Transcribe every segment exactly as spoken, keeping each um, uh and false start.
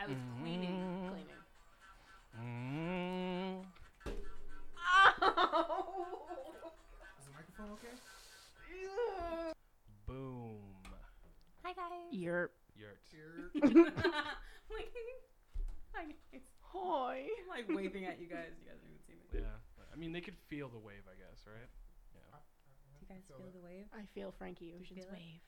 I was Mm. cleaning. Cleaning. Mm. Is the microphone okay? Boom. Hi guys. Yerp. Yurt. Like, hi guys. Hi. I'm like waving at you guys. You guys don't even see me. Yeah. I mean, they could feel the wave, I guess, right? Yeah. Do you guys feel the wave? I feel Frankie you Ocean's feel it? wave.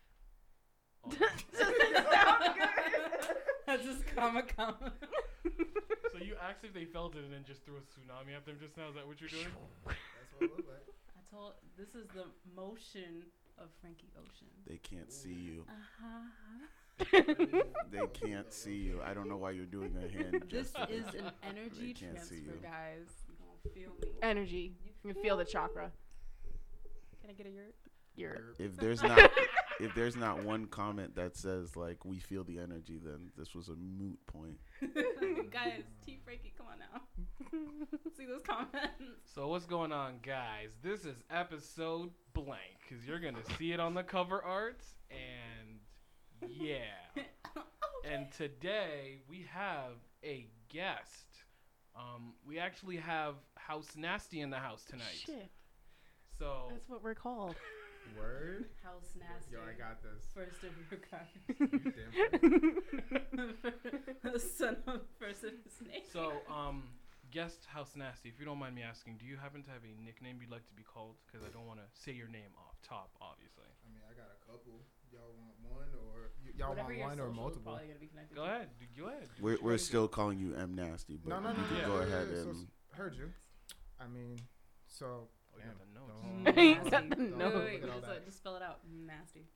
Oh. That's just comic comic. So you asked if they felt it and then just threw a tsunami at them just now? Is that what you're doing? That's what it looked like. I told this is the motion of Frankie Ocean. They can't see you. Uh-huh. They can't see you. I don't know why you're doing a hand This gesture. is an energy They can't see transfer, you. guys. You don't feel me. Energy. You can feel the chakra. Can I get a yurt? Yerp. If there's not if there's not one comment that says like we feel the energy, then this was a moot point. Guys, T Frankie, come on now. See those comments. So what's going on, guys? This is episode blank, because you're going to see it on the cover art, and yeah. And today we have a guest. Um, we actually have House Nasty in the house tonight. Shit. So That's what we're called. Word? House Nasty. Yo, I got this. First of your kind. You damn right. The son of first of his name. So, um, guest House Nasty, if you don't mind me asking, do you happen to have a nickname you'd like to be called? Because I don't want to say your name off top, obviously. I mean, I got a couple. Y'all want one or y- y'all Whatever want your one or social is multiple? probably gonna be connected Go to. ahead. d- Go ahead. do We're what you we're gotta still calling you M Nasty, but No, no, no. you can yeah, go yeah, ahead yeah, so and s- heard you. I mean, so. do. Oh, you damn, got the notes. don't- He don't- got the don't notes. Wait, look wait, at all just, that. uh, just spell it out. Nasty.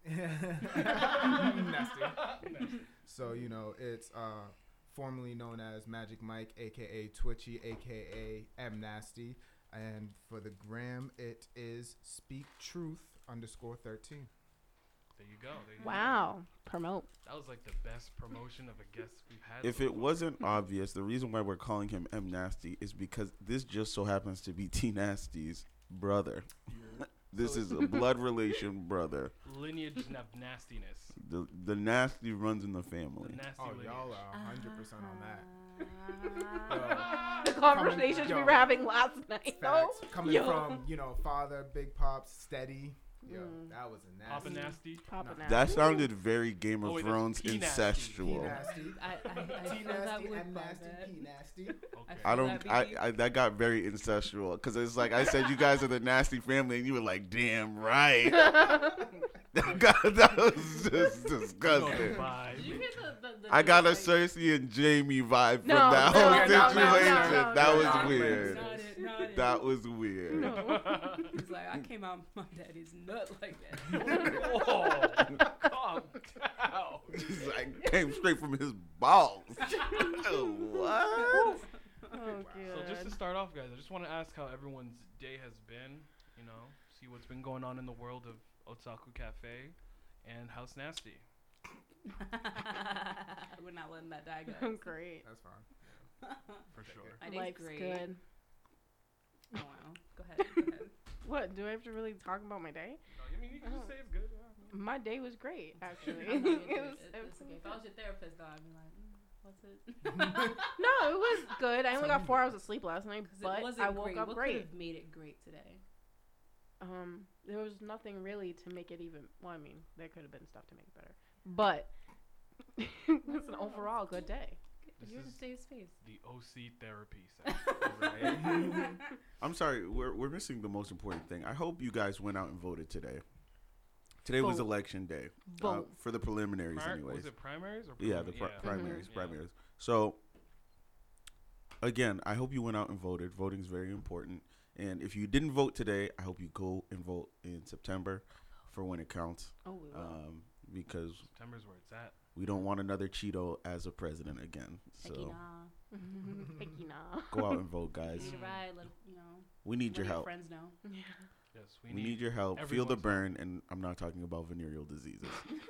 Nasty. So, you know, it's uh, formerly known as Magic Mike, a k a. Twitchy, a k a. M Nasty. And for the gram, it is Speak Truth underscore thirteen. There you go. There you Wow. Promote. Go. That was like the best promotion of a guest we've had. if so it far. wasn't obvious, the reason why we're calling him M Nasty is because this just so happens to be T Nasty's brother. This So is a blood relation brother. lineage of nastiness. The the nasty runs in the The family. nasty Oh, lineage. y'all are one hundred percent on that. Uh, The conversations yo. we were having last night, though. Facts. Coming Yo. from, you know, father, Big Pops, Steady. Yo, Mm. that was a Papa nasty. nasty. Papa Nah. now. That sounded very Game of Oh, wait, that's Thrones P Nasty. P incestual. nasty. I, I, I T feel that nasty, would M bug nasty, that. P nasty. Okay. I feel don't. that, I, baby. I that got very incestual because it's like I said, you guys are the nasty family, and you were like, "Damn right." that, got, that was just disgusting. Bye. Did you hear the, the, the I got a like, Cersei and Jamie vibe from No, that no, whole no, no, situation. no, no, no, that no, was no, weird. Not it, not it. That was weird. No. He's like, I came out my daddy's nut like that. Whoa. Calm down. He's like came straight from his balls. what? Oh, So just to good. start off, guys, I just want to ask how everyone's day has been. You know, see what's been going on in the world of Otaku Cafe and House Nasty. We're not letting that die, guys. Great. That's fine. For sure. My day's Life's great. good. Oh, wow. Go ahead. Go ahead. What? Do I have to really talk about my day? No, I mean, you can just Oh. say it's good. Yeah. My day was great, actually. I'm not into it it. was, It- it it's was okay. If I was your therapist, though, I'd be like, mm, what's it? No, it was good. I only Tell got me four more. hours of sleep last night, 'Cause it but wasn't I woke great. up What great. could have made it great today? Um, there was nothing really to make it even. Well, I mean, there could have been stuff to make it better, but it was an overall good day. This You're in a is safe space. the O C therapy session. Right. I'm sorry, we're we're missing the most important thing. I hope you guys went out and voted today. Today was Vote. election day uh, Vote. for the preliminaries, Pri- anyways. was it primaries or Yeah, prim- the pri- yeah. primaries, Mhm. primaries. So, again, I hope you went out and voted. Voting is very important. And if you didn't vote today, I hope you go and vote in September for when it counts. Oh, we will. Um, because September's where it's at. we don't want another Cheeto as a president again. Hecky So nah. Hecky nah. go out and vote, guys. Need a ride, let, you know, We need let your your help. friends know. Yeah. Yes, We need your help. Feel the everyone's burn, and I'm not talking about venereal diseases.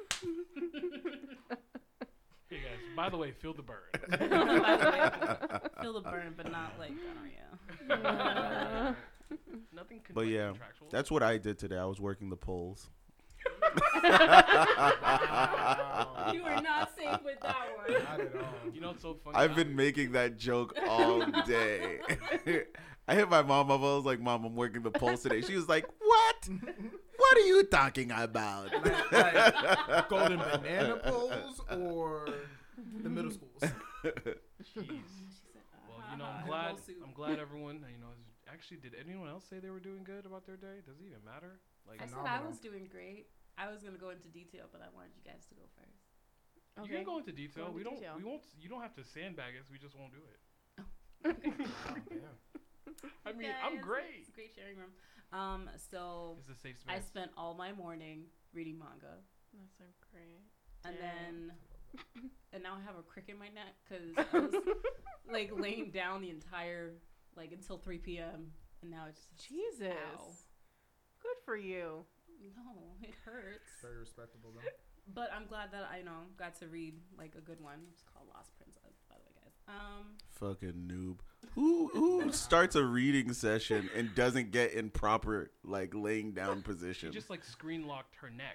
Hey guys, by the way, feel the burn. By the way, feel the burn, but not like gonorrhea. Yeah. Nothing. Con- But like yeah, contractual. That's what I did today. I was working the polls. Wow. You are not safe with that one. Not at all. You know what's so funny? I've been making that joke all day. I hit my mom up. I was like, "Mom, I'm working the polls today." She was like, "What? What are you talking about?" Like, like golden banana poles or the middle schools? Jeez. She said, Well, you know, uh-huh, I'm glad. bowl soup. I'm glad everyone. You know, is, actually, did anyone else say they were doing good about their day? Does it even matter? Like, I said I Phenomenal. was doing great. I was gonna go into detail, but I wanted you guys to go first. you can go into detail. into we don't. detail. We won't. You don't have to sandbag us. We just won't do it. Oh, damn. I mean, Guys, I'm It's great. a great sharing room. Um, so It's a safe I space. spent all my morning reading manga, That's so great. and Damn. then and now I have a crick in my neck because I was like laying down the entire like until three p.m. and now it's just Jesus. ow. Good for you. No, it hurts. Very respectable though. But I'm glad that I know got to read like a good one. It's called Lost Princess, by the way, guys. Um, Fucking noob. Who who starts a reading session and doesn't get in proper like laying down She position? just like screen locked her neck.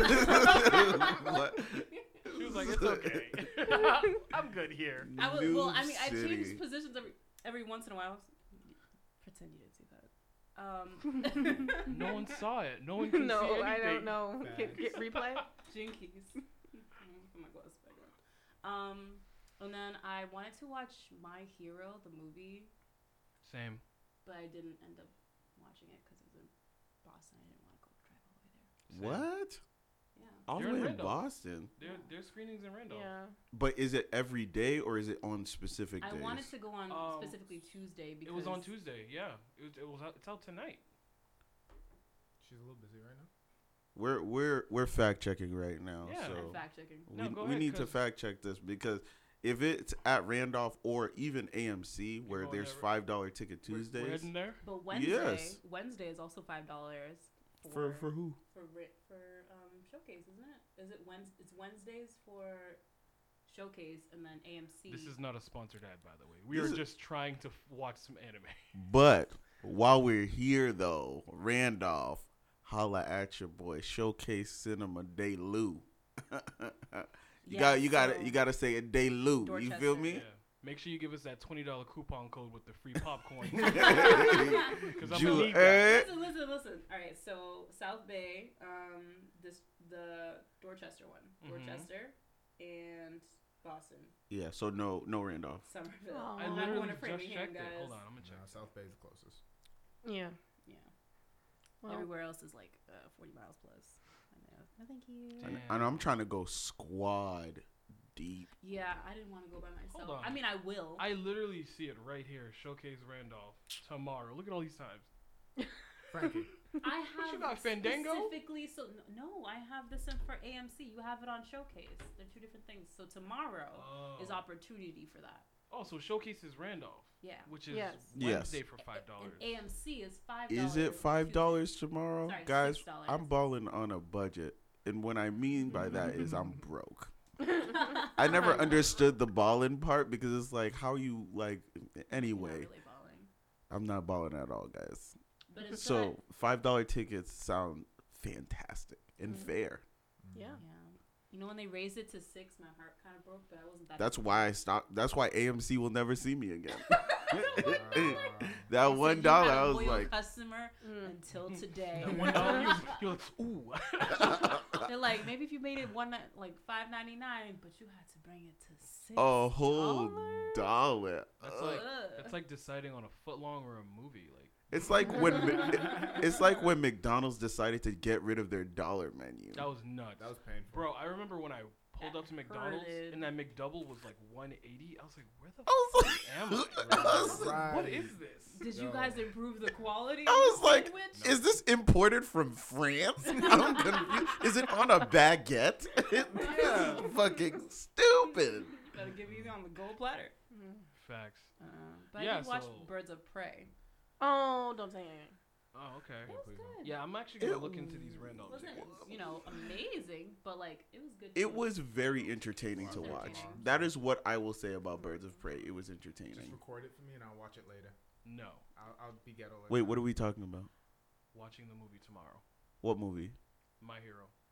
What? She was like, "It's okay. I'm good here." I was, well, I Noob mean, I City. changed positions every every once in a while. Pretend you didn't see that. Um, No one saw it. No one can no, see anything. I don't know. Get, Facts. get replay. Jinkies. Put my glasses back on. Um, and then I wanted to watch My Hero, the movie, Same. but I didn't end up watching it because it was in Boston. I didn't want to go drive all the way there. What? Yeah. All the You're in way in Randolph. Boston. There, there's screenings in Randolph. Yeah. But is it every day or is it on specific I days? wanted to go on Um, specifically Tuesday because It was on Tuesday. Yeah, it was. It was. Out, it's out tonight. She's a little busy right now. We're we're we're fact checking right now. Yeah. So I'm fact checking. No, we, go we ahead, need to 'cause- fact check this because if it's at Randolph or even A M C where going there's there? five dollar ticket We're- Tuesdays We're heading there. But Wednesday, Yes. Wednesday is also five dollars for for who? for ri- for um showcase, isn't it? Is it Wednes? It's Wednesdays for showcase, and then A M C. This is not a sponsored ad, by the way. We This are is- just trying to f- watch some anime. But while we're here though, Randolph, holla at your boy. Showcase Cinema Day Lou. you Yeah, got you got so- to you got to say it Day Lou. You feel Dorchester. me? Yeah. Make sure you give us that twenty dollar coupon code with the free popcorn. Because I'm Ju- gonna need that. eh? Listen, listen, listen. All right, so South Bay, um, this the Dorchester one, Mhm. Dorchester, and Boston, Yeah, so no no Randolph. Somerville. Aw. I I'm not literally going to just Framingham, checked guys. it. Hold on, I'm gonna check. No, South Bay is the closest. Yeah. Yeah, Well, everywhere else is like uh, forty miles plus. I know. No, thank you. Damn. And I'm trying to go squad deep. Yeah, I didn't want to go by myself. Hold on. I mean, I will. I literally see it right here. Showcase Randolph tomorrow. Look at all these times. Frankie. I have you got, Fandango? specifically. So no, no, I have this in for A M C. You have it on Showcase. They're two different things. So tomorrow Oh. is opportunity for that. Oh, so Showcase is Randolph, Yeah. which is Yes. Yes. Wednesday for five dollars. And A M C is five dollars. Is it five dollars tomorrow, Sorry, guys? six dollars. I'm balling on a budget, and what I mean by that is I'm broke. I never understood the balling part because it's like how you like. Anyway, Not really balling. I'm not balling at all, guys. But it's So five dollar tickets sound fantastic and Mm. fair. yeah. yeah. You know when they raised it to six, my heart kind of broke, but I wasn't that. That's why I stopped. That's why A M C will never see me again. Wow. That They said one you dollar, had a I was loyal like, customer Mm. until today. That one dollar, you was, you was ooh. They're like, maybe if you made it one ni- like five ninety nine, but you had to bring it to six. a whole dollars? dollar. That's Ugh. like Ugh. that's like deciding on a foot long or a movie. Like It's like when it's like when McDonald's decided to get rid of their dollar menu. that was nuts, That was painful. bro. I remember when I pulled That up to McDonald's hurted. and that McDouble was like one eighty. I was like, where the I was f- am like, I? I was, Right. What is this? Did you Yo. guys improve the quality? I of was the like, sandwich? is this imported from France? I'm confused. Is it on a baguette? Yeah. Fucking stupid. Gotta give you on the gold platter. Mm. Facts. Uh, but Yeah, I did watch so- Birds of Prey. Oh, don't say anything. Oh, okay. It was good. Yeah, I'm actually gonna It look into these random. It wasn't, you know, amazing, but like it was good. It too. was very entertaining to watch. Entertaining. That is what I will say about Birds of Prey. It was Just entertaining. record it for me and I'll watch it later. No, I'll, I'll be ghetto. Like Wait, that. what are we talking about? watching the movie tomorrow. What movie? My Hero.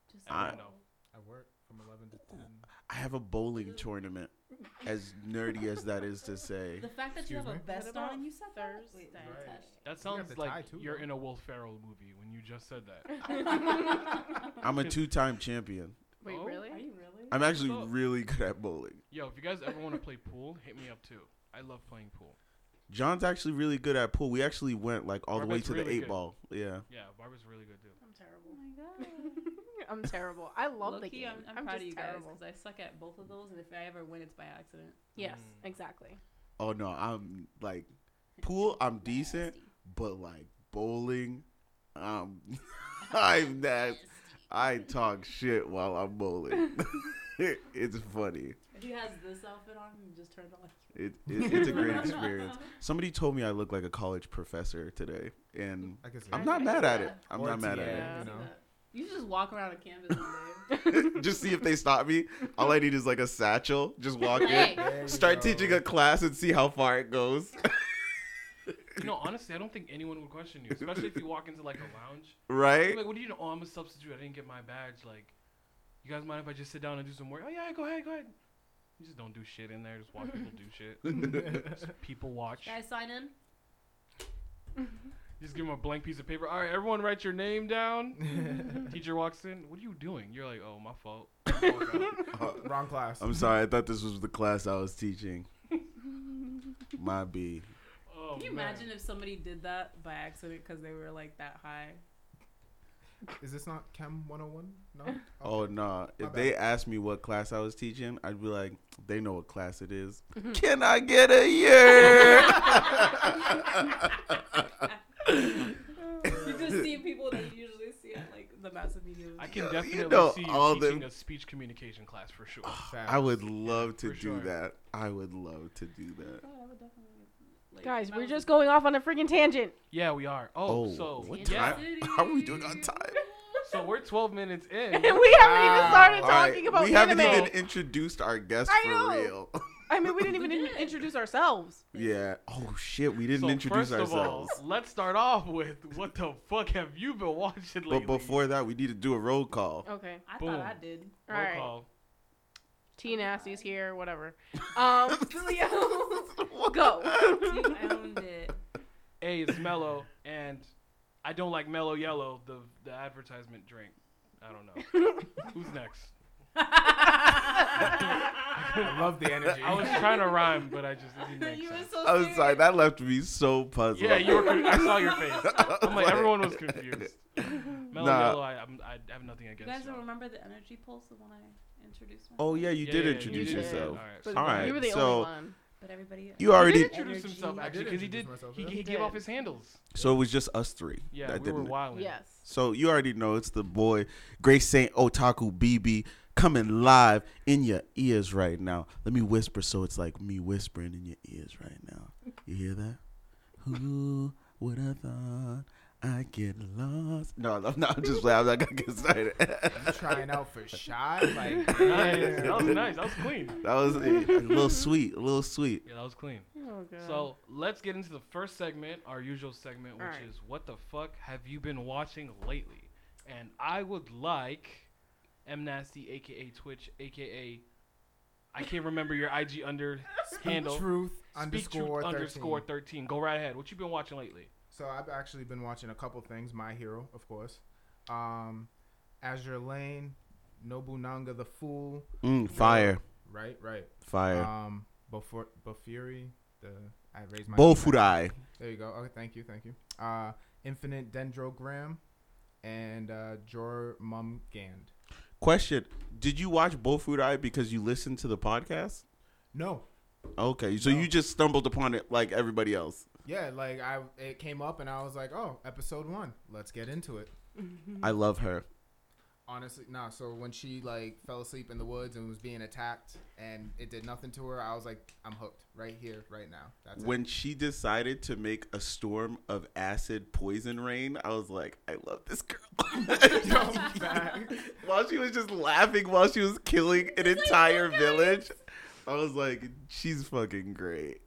Just I I- don't know. I work from eleven to ten. I have a bowling tournament. As nerdy as that is to say. The fact that you Excuse have a me? vest What on about and you said that. Wait, Thursday? let me Right. touch. That have sounds the tie like too, you're though. in a Will Ferrell movie when you just said that. I'm a two-time champion. Wait, Oh, really? Are you really? I'm actually What's up? really good at bowling. Yo, if you guys ever want to play pool, hit me up too. I love playing pool. John's actually really good at pool. We actually went like all the way Barbet's to the really eight good. ball. Yeah. Yeah, Barbara's really good too. I'm Oh terrible. my god. I'm terrible. I love the Low-key, game. I'm, I'm, I'm proud just of you guys terrible. because I suck at both of those, and if I ever win, it's by accident. Yes, Mm. exactly. Oh no, I'm like pool. I'm decent, but like bowling, um, I'm that. I talk shit while I'm bowling. It's funny. If he has this outfit on, you just turn it on. It, it it's a great experience. Somebody told me I look like a college professor today, and I can see I'm it. not I mad see at that. it. I'm Or not mad T A, at Yeah. you know. You should just walk around a campus one day. it. Just see if they stop me. All I need is like a satchel. Just walk Hey. in, There you start go. teaching a class, and see how far it goes. You know, honestly, I don't think anyone would question you, especially if you walk into like a lounge. Right? Like, what do you know? Oh, I'm a substitute. I didn't get my badge. Like, you guys mind if I just sit down and do some work? Oh yeah, go ahead, go ahead. You just don't do shit in there. Just watch people do shit. Just people watch. Guys, sign in. Just give them a blank piece of paper. All right, everyone, write your name down. Teacher walks in. What are you doing? You're like, oh, my fault. Walk out. Uh, Wrong class. I'm sorry. I thought this was the class I was teaching. My B. Oh, Can you man. imagine if somebody did that by accident because they were like that high? Is this not Chem one oh one? No. Oh Okay. no! If My they bad. asked me what class I was teaching, I'd be like, "They know what class it is." Can I get a year? You just see people that you usually see at like the massive videos. I can You definitely know, see you all teaching them- a speech communication class for sure. Facts. I would love to for do sure. that. I would love to do that. Oh, I would definitely, like, Guys, if I we're was just a- going off on a freaking tangent. Yeah, we are. Oh, Oh, so what yeah. time? How are we doing on time? So we're twelve minutes in. And we haven't even started All right, talking about we anime. haven't even introduced our guest I for know. real. I mean, we didn't We even did. introduce ourselves. Yeah. Oh shit, we didn't so introduce first ourselves. of all, let's start off with what the fuck have you been watching lately? But before that, we need to do a roll call. Okay. I Boom. thought I did. roll All right. call. T Nasty's here, whatever. Um, Leo, go. You owned it. A is mellow, and I don't like mellow yellow, the the advertisement drink. I don't know. Who's next? I love the energy. I was trying to rhyme, but I just it didn't make You were sense. so I was serious. sorry, that left me so puzzled. Yeah, you were. Con- I saw your face. I'm like Like- everyone was confused. Mellow Nah. yellow. I, I'm, I have nothing You against. guys don't y'all. remember the energy pulse, the one I introduced myself? Oh yeah, you Yeah, did yeah, introduce you did. yourself. All right. But All right, you were the so- only one. But everybody. You already. He did introduce Energy. himself I actually did because he introduce did. myself, He, yeah. he He gave off did. his handles. So it was just us three. Yeah, that we were didn't- wilding. Yes. So you already know it's the boy Grace Saint Otaku B B coming live in your ears right now. Let me whisper so it's like me whispering in your ears right now. You hear that? Who would have thought I get lost? No, I'm not. I'm just playing. I'm not gonna get started. You trying out for shy? Like, Nice. damn. That was nice. That was clean. That was a, a little sweet. A little sweet. Yeah, that was clean. Oh god. So let's get into the first segment, our usual segment, which Alright. is what the fuck have you been watching lately? And I would like M Nasty, aka Twitch, aka I can't remember your I G under handle. Truth Speak underscore Truth thirteen. underscore thirteen. Go right ahead. What you been watching lately? So I've actually been watching a couple things. My Hero, of course. Um, Azure Lane, Nobunanga the Fool. Mm, fire. Right, right. Fire. Um, Bofur- Bofuri. The I raised my. Bofurai. There you go. Okay, thank you, thank you. Uh, Infinite Dendrogram, and uh, Jormungand. Question: did you watch Bofurai because you listened to the podcast? No. Okay, so No. you just stumbled upon it like everybody else. Yeah, like I, it came up and I was like, oh, episode one. Let's get into it. I love her. Honestly, nah. So when she like fell asleep in the woods and was being attacked and it did nothing to her, I was like, I'm hooked right here, right now. That's When she decided to make a storm of acid poison rain, I was like, I love this girl. it. Yo, man. While she was just laughing while she was killing an entire village, I was like, she's fucking great.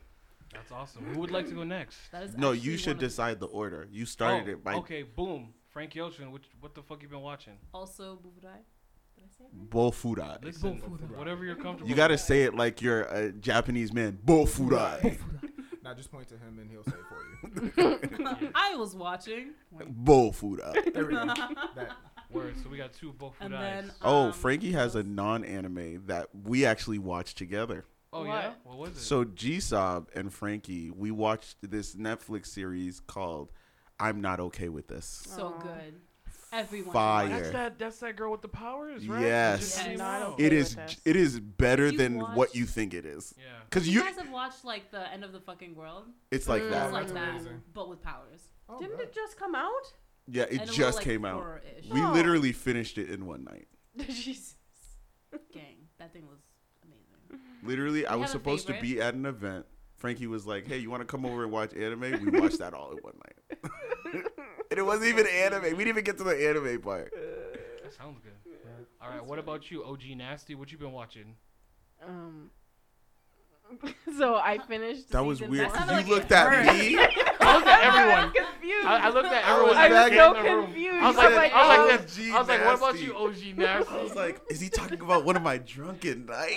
That's awesome. Who would like to go next? That is No, actually you one should of- decide the order. You started Oh, it by okay, boom. Frankie Ocean, which what the fuck you been watching? Also, Bufudai. Did I say it right? Bofudai. Listen, Bofudai. whatever you're comfortable. You gotta with. say it like you're a Japanese man. Bofudai. Now just point to him and he'll say it for you. I was watching. Bofudai. There we go. That. Word. So we got two Bofudais. And then, Oh, um, Frankie has a what else? non-anime that we actually watched together. oh What? yeah. What was it? So G-Sob and Frankie, we watched this Netflix series called "I'm Not Okay with This." So Aw. good. Everyone. Fire. that's that. That's that girl with the powers, right? Yes. It just Yes. came Not out. okay. It with is. this. It is better Did you than watch- what you think it is. Yeah. Cause You you, guys have watched like the end of the fucking world. it's like Mm. that. It's like that's that, amazing. but with powers. Oh, Didn't God. it just come out? Yeah, it And a little, just like, came out. horror-ish. We Oh. literally finished it in one night. Jesus. Gang, that thing was amazing. Literally, I You was have a supposed to favorite? be at an event. Frankie was like, "Hey, you want to come over and watch anime?" We watched that all in one night. And it wasn't even anime. We didn't even get to the anime part. That sounds good. All right. What about you, O G Nasty? What you been watching? Um. So I finished. That was season weird. one. That You sounded like looked it at hurt. me. I looked at everyone. I'm confused. I, I looked at I everyone. was that back- came so in the room. confused. I was I like, said, I was like, "Oh, this. G I was like, what about Nasty." you, O G Nasty? I was like, "Is he talking about one of my drunken nights?"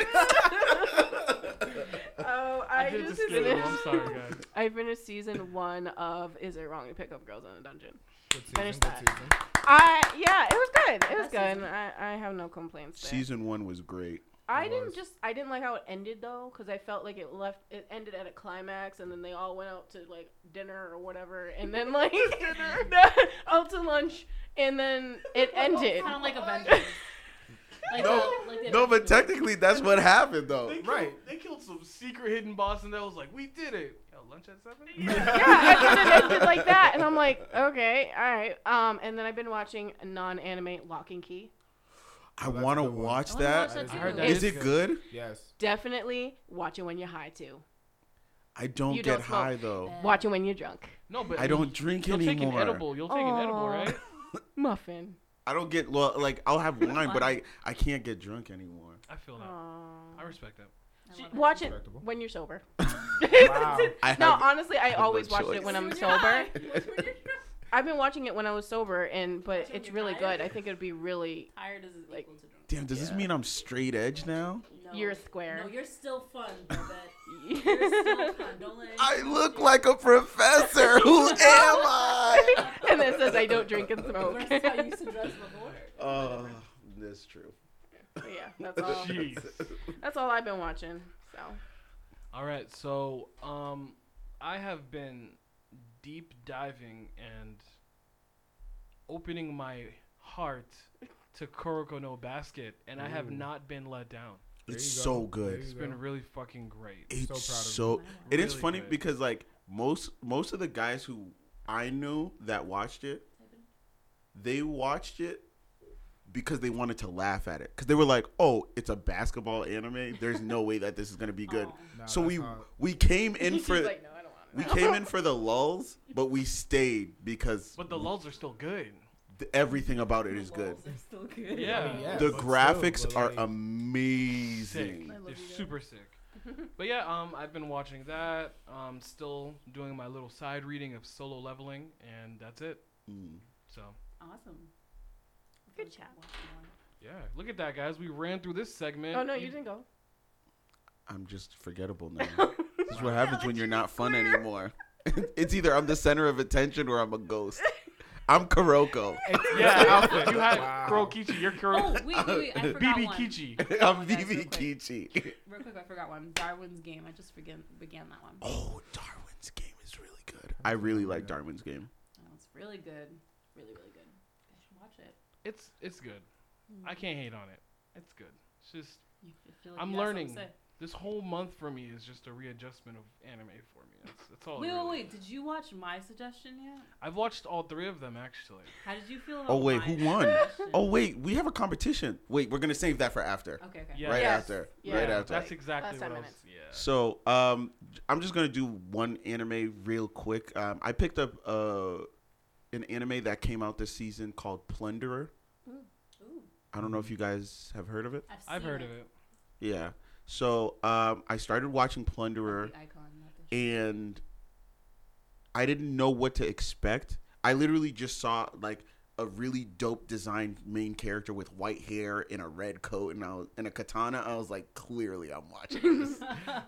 Oh, I I, did it to just scare them. I'm finished. sorry, guys. I finished season one of Is It Wrong to Pick Up Girls in a Dungeon? Good season, Finish good that. season. I yeah, it was good. It was Best good. season. I, I have no complaints there. Season one was great. I It didn't was. just I didn't like how it ended though, because I felt like it left it ended at a climax, and then they all went out to like dinner or whatever, and then like dinner out to lunch, and then it ended. Kind of like Avengers. Like No, the, like the No, but Avengers. technically that's what happened though. They killed, Right. They killed some secret hidden boss, and that was like, we did it. Yo, lunch at seven. Yeah, and then it ended like that, and I'm like, okay, all right. Um, and then I've been watching a non-anime Lock and Key. I Oh, that's a want to good one. watch I wanna that. watch that I too. heard that Is is it good. good? Yes. Definitely watch it when you're high too. I don't You get don't smoke. high though. Yeah. Watch it when you're drunk. No, but I don't drink You'll take an anymore. edible. You'll take an edible, Aw. right? Muffin. I don't get well, like I'll have wine, but I I can't get drunk anymore. I feel that. I Aww. respect that. I love Watch it Respectable. when you're sober. Wow. I No, have- honestly, I have no always watch choice. it when it. I'm When you're sober. high. When you're I've been watching it when I was sober, and but Watch it when it's you're really tired? good. I think it'd be really Tired is Like, equal to drunk. Damn, does this Yeah. mean I'm straight edge now? No. you're square. No, you're still fun, Babette. You're still fun. Don't let I anyone look do- like a professor. Who am I? And it says I don't drink and smoke. Versus how you used to dress before. Oh, that's true. But yeah, that's all. Jeez. That's all I've been watching. So All right, so um, I have been deep diving and opening my heart to Kuroko no Basket, and I have Ooh. not been let down. There It's you so go. good. There It's you been go. really fucking great. It's So proud of so. you. It is Really funny good. because like most most of the guys who I knew that watched it, they watched it because they wanted to laugh at it because they were like, "Oh, it's a basketball anime. There's no way that this is gonna be good." Oh. Nah, So that's we not- we came in She's for like, no, I don't want we it. came in for the lulls, but we stayed because But the lulls are still good. th- everything about it is The good. walls are still good. Yeah. I mean, yeah, The but graphics still, but, are like, Sick. amazing. I love They're you guys. super sick. But yeah, um, I've been watching that. Um, still doing my little side reading of Solo Leveling, and that's it. Mm. So Awesome. Good job. yeah, look at that, guys. We ran through this segment. Oh no, you didn't go. I'm just forgettable now. This is what happens when you're not fun anymore. It's either I'm the center of attention or I'm a ghost. I'm Kuroko. Yeah, outfit. you had Wow. Kurokichi. You're Oh, Kuro. wait, wait, wait. I forgot B B one. Kichi. I'm Oh, guys, Vivi real quick. Kichi. Real quick, I forgot one. Darwin's Game. I just began, began that one. Oh, Darwin's Game is really good. I really like Darwin's Game. Oh, it's really good. Really, really good. You guys should watch it. It's it's good. I can't hate on it. It's good. It's just You f- feel like I'm you got something learning. to say. this whole month for me is just a readjustment of anime for me. That's, that's all. it Wait, wait, really wait. is. Did you watch my suggestion yet? I've watched all three of them actually. How did you feel about Oh wait, my who won? suggestion? Oh wait, we have a competition. Wait, we're gonna save that for after. Okay, okay. Yeah. Right Yes. after. Yeah. Right after. That's exactly Last what ten I was. minutes. Yeah. So, um, I'm just gonna do one anime real quick. Um, I picked up uh, an anime that came out this season called Plunderer. Ooh, I don't know if you guys have heard of it. I've, I've seen heard of it. Yeah. So, um, I started watching Plunderer, The icon, not the sh- and I didn't know what to expect. I literally just saw like a really dope designed main character with white hair in a red coat and I was, and a katana. I was like, clearly I'm watching this.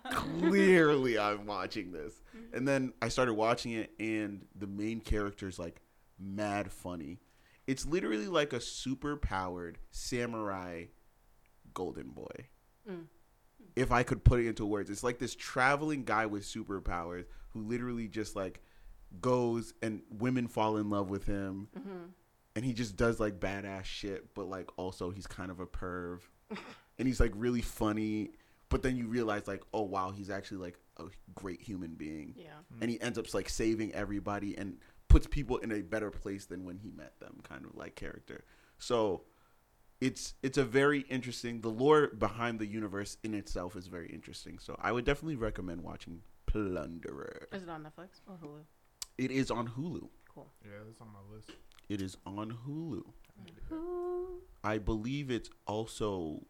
Clearly I'm watching this. And then I started watching it, and the main character's like mad funny. It's literally like a super powered samurai golden boy. Mm. If I could put it into words, it's like this traveling guy with superpowers who literally just like goes and women fall in love with him. Mm-hmm. And he just does like badass shit, but like also he's kind of a perv. And he's like really funny. But then you realize like, oh wow, he's actually like a great human being. Yeah. Mm-hmm. And he ends up like saving everybody and puts people in a better place than when he met them, kind of like character. So it's it's a very interesting, the lore behind the universe in itself is very interesting. So I would definitely recommend watching Plunderer. Is it on Netflix or Hulu? It is on Hulu. Cool. Yeah, it's on my list. It is on Hulu. Mm-hmm. I believe it's also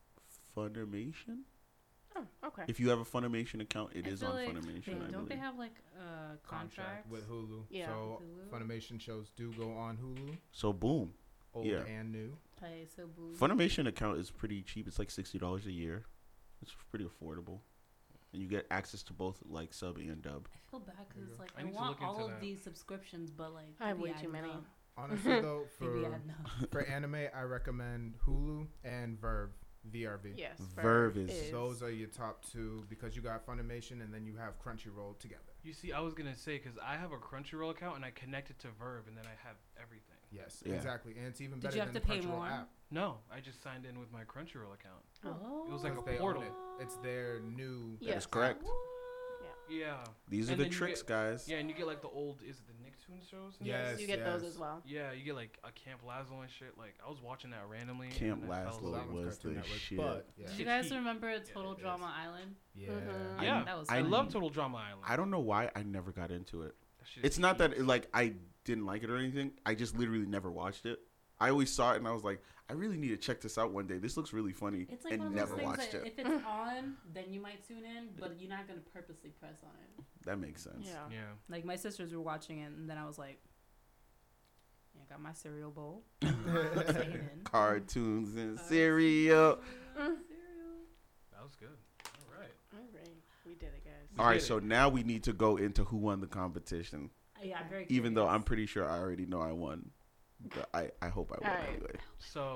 Funimation. Oh, okay. If you have a Funimation account, it I is feel on like Funimation. They, I don't believe. they have like a contract with Hulu? Yeah. So Hulu? Funimation shows do go on Hulu, So boom. old Yeah. and new. Play so boo. Funimation account is pretty cheap. It's like sixty dollars a year. It's pretty affordable. And you get access to both like sub and dub. I feel bad because like I I, need to want look into all of that. these subscriptions, but like I have maybe way too add many. none. Honestly though, Maybe for add none. for anime, I recommend Hulu and Verve, V R V. Yes. Verve is- Those are your top two because you got Funimation and then you have Crunchyroll together. You see, I was gonna say because I have a Crunchyroll account and I connect it to Verve, and then I have everything. Yes, Yeah. exactly, and it's even Did better you have than to the pay Crunchyroll more? app. No, I just signed in with my Crunchyroll account. Oh. It was like a Because they portal. own it. It's their new. Yes. That's correct. Yeah. These are And the then you tricks, get- guys. Yeah, and you get like the old, is it the Nicktoons shows? Yes, You get those yes. as well. Yeah, you get like a Camp Lazlo and shit. Like I was watching that randomly. Camp and I fell Lazlo That asleep. one's was Cartoon the Network, shit. But yeah, Did you It's guys heat. remember Total it is. Drama Island? yeah. Mhm. Yeah. That was I fun. love Total Drama Island. I don't know why I never got into it. That shit is It's not that heat. it, like I didn't like it or anything. I just literally never watched it. I always saw it and I was like, I really need to check this out one day. This looks really funny, It's like and one of never those things watched that it. if it's on, then you might tune in, but you're not gonna purposely press on it. That makes sense. Yeah. Yeah. Like my sisters were watching it, and then I was like, "Yeah, I got my cereal bowl." Cartoons and cereal. Cereal. That was good. All right. All right. We did it, guys. All right, did so it. now we need to go into who won the competition. Yeah, I'm very. Even though curious. I'm pretty sure I already know I won, but I, I hope I won All right. anyway. So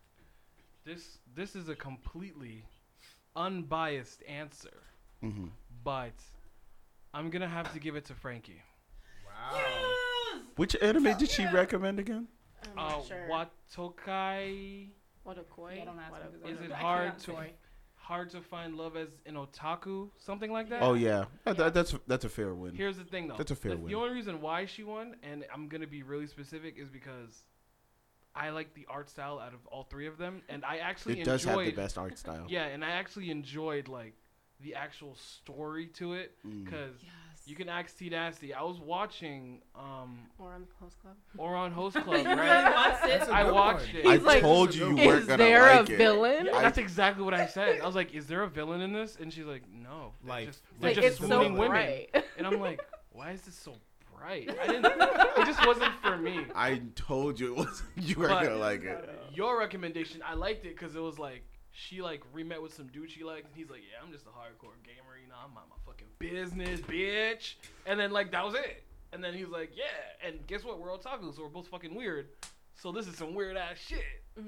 this this is a completely unbiased answer, hmm but I'm gonna have to give it to Frankie. Wow. Which anime did she recommend again? I'm Uh, not sure. Watokai. What a koi? Yeah, don't ask What me a- 'cause what Is a- it I hard cannot to say. hard to find love as an otaku? Something like that. Oh yeah, That- Yeah. that- that's that's a fair win. Here's the thing, though. That's a fair the, win. the only reason why she won, and I'm gonna be really specific, is because I like the art style out of all three of them, and I actually It does have enjoyed. the best art style. Yeah, and I actually enjoyed like the actual story to it, Mm. because Yes. you can ask T Nasty. I was watching um Or on the host club. Oron Host Club, You really right? watched it? That's a I good watched one. it. I He's like, told you you Is weren't Is gonna there like a it. villain? Yeah, I- that's exactly what I said. I was like, "Is there a villain in this?" And she's like, "No, they're Like- just, like they're Like, just it's so swooning women." bright. And I'm like, "Why is this so bright?" I didn't. It just wasn't for me. I told you it was you weren't But- gonna like it. Your recommendation, I liked it because it was like she like re-met with some dude she liked, and he's like, "Yeah, I'm just a hardcore gamer, you know, I'm on my fucking business, bitch." And then like that was it. And then he was like, "Yeah, and guess what? We're otaku, so we're both fucking weird. So this is some weird ass shit."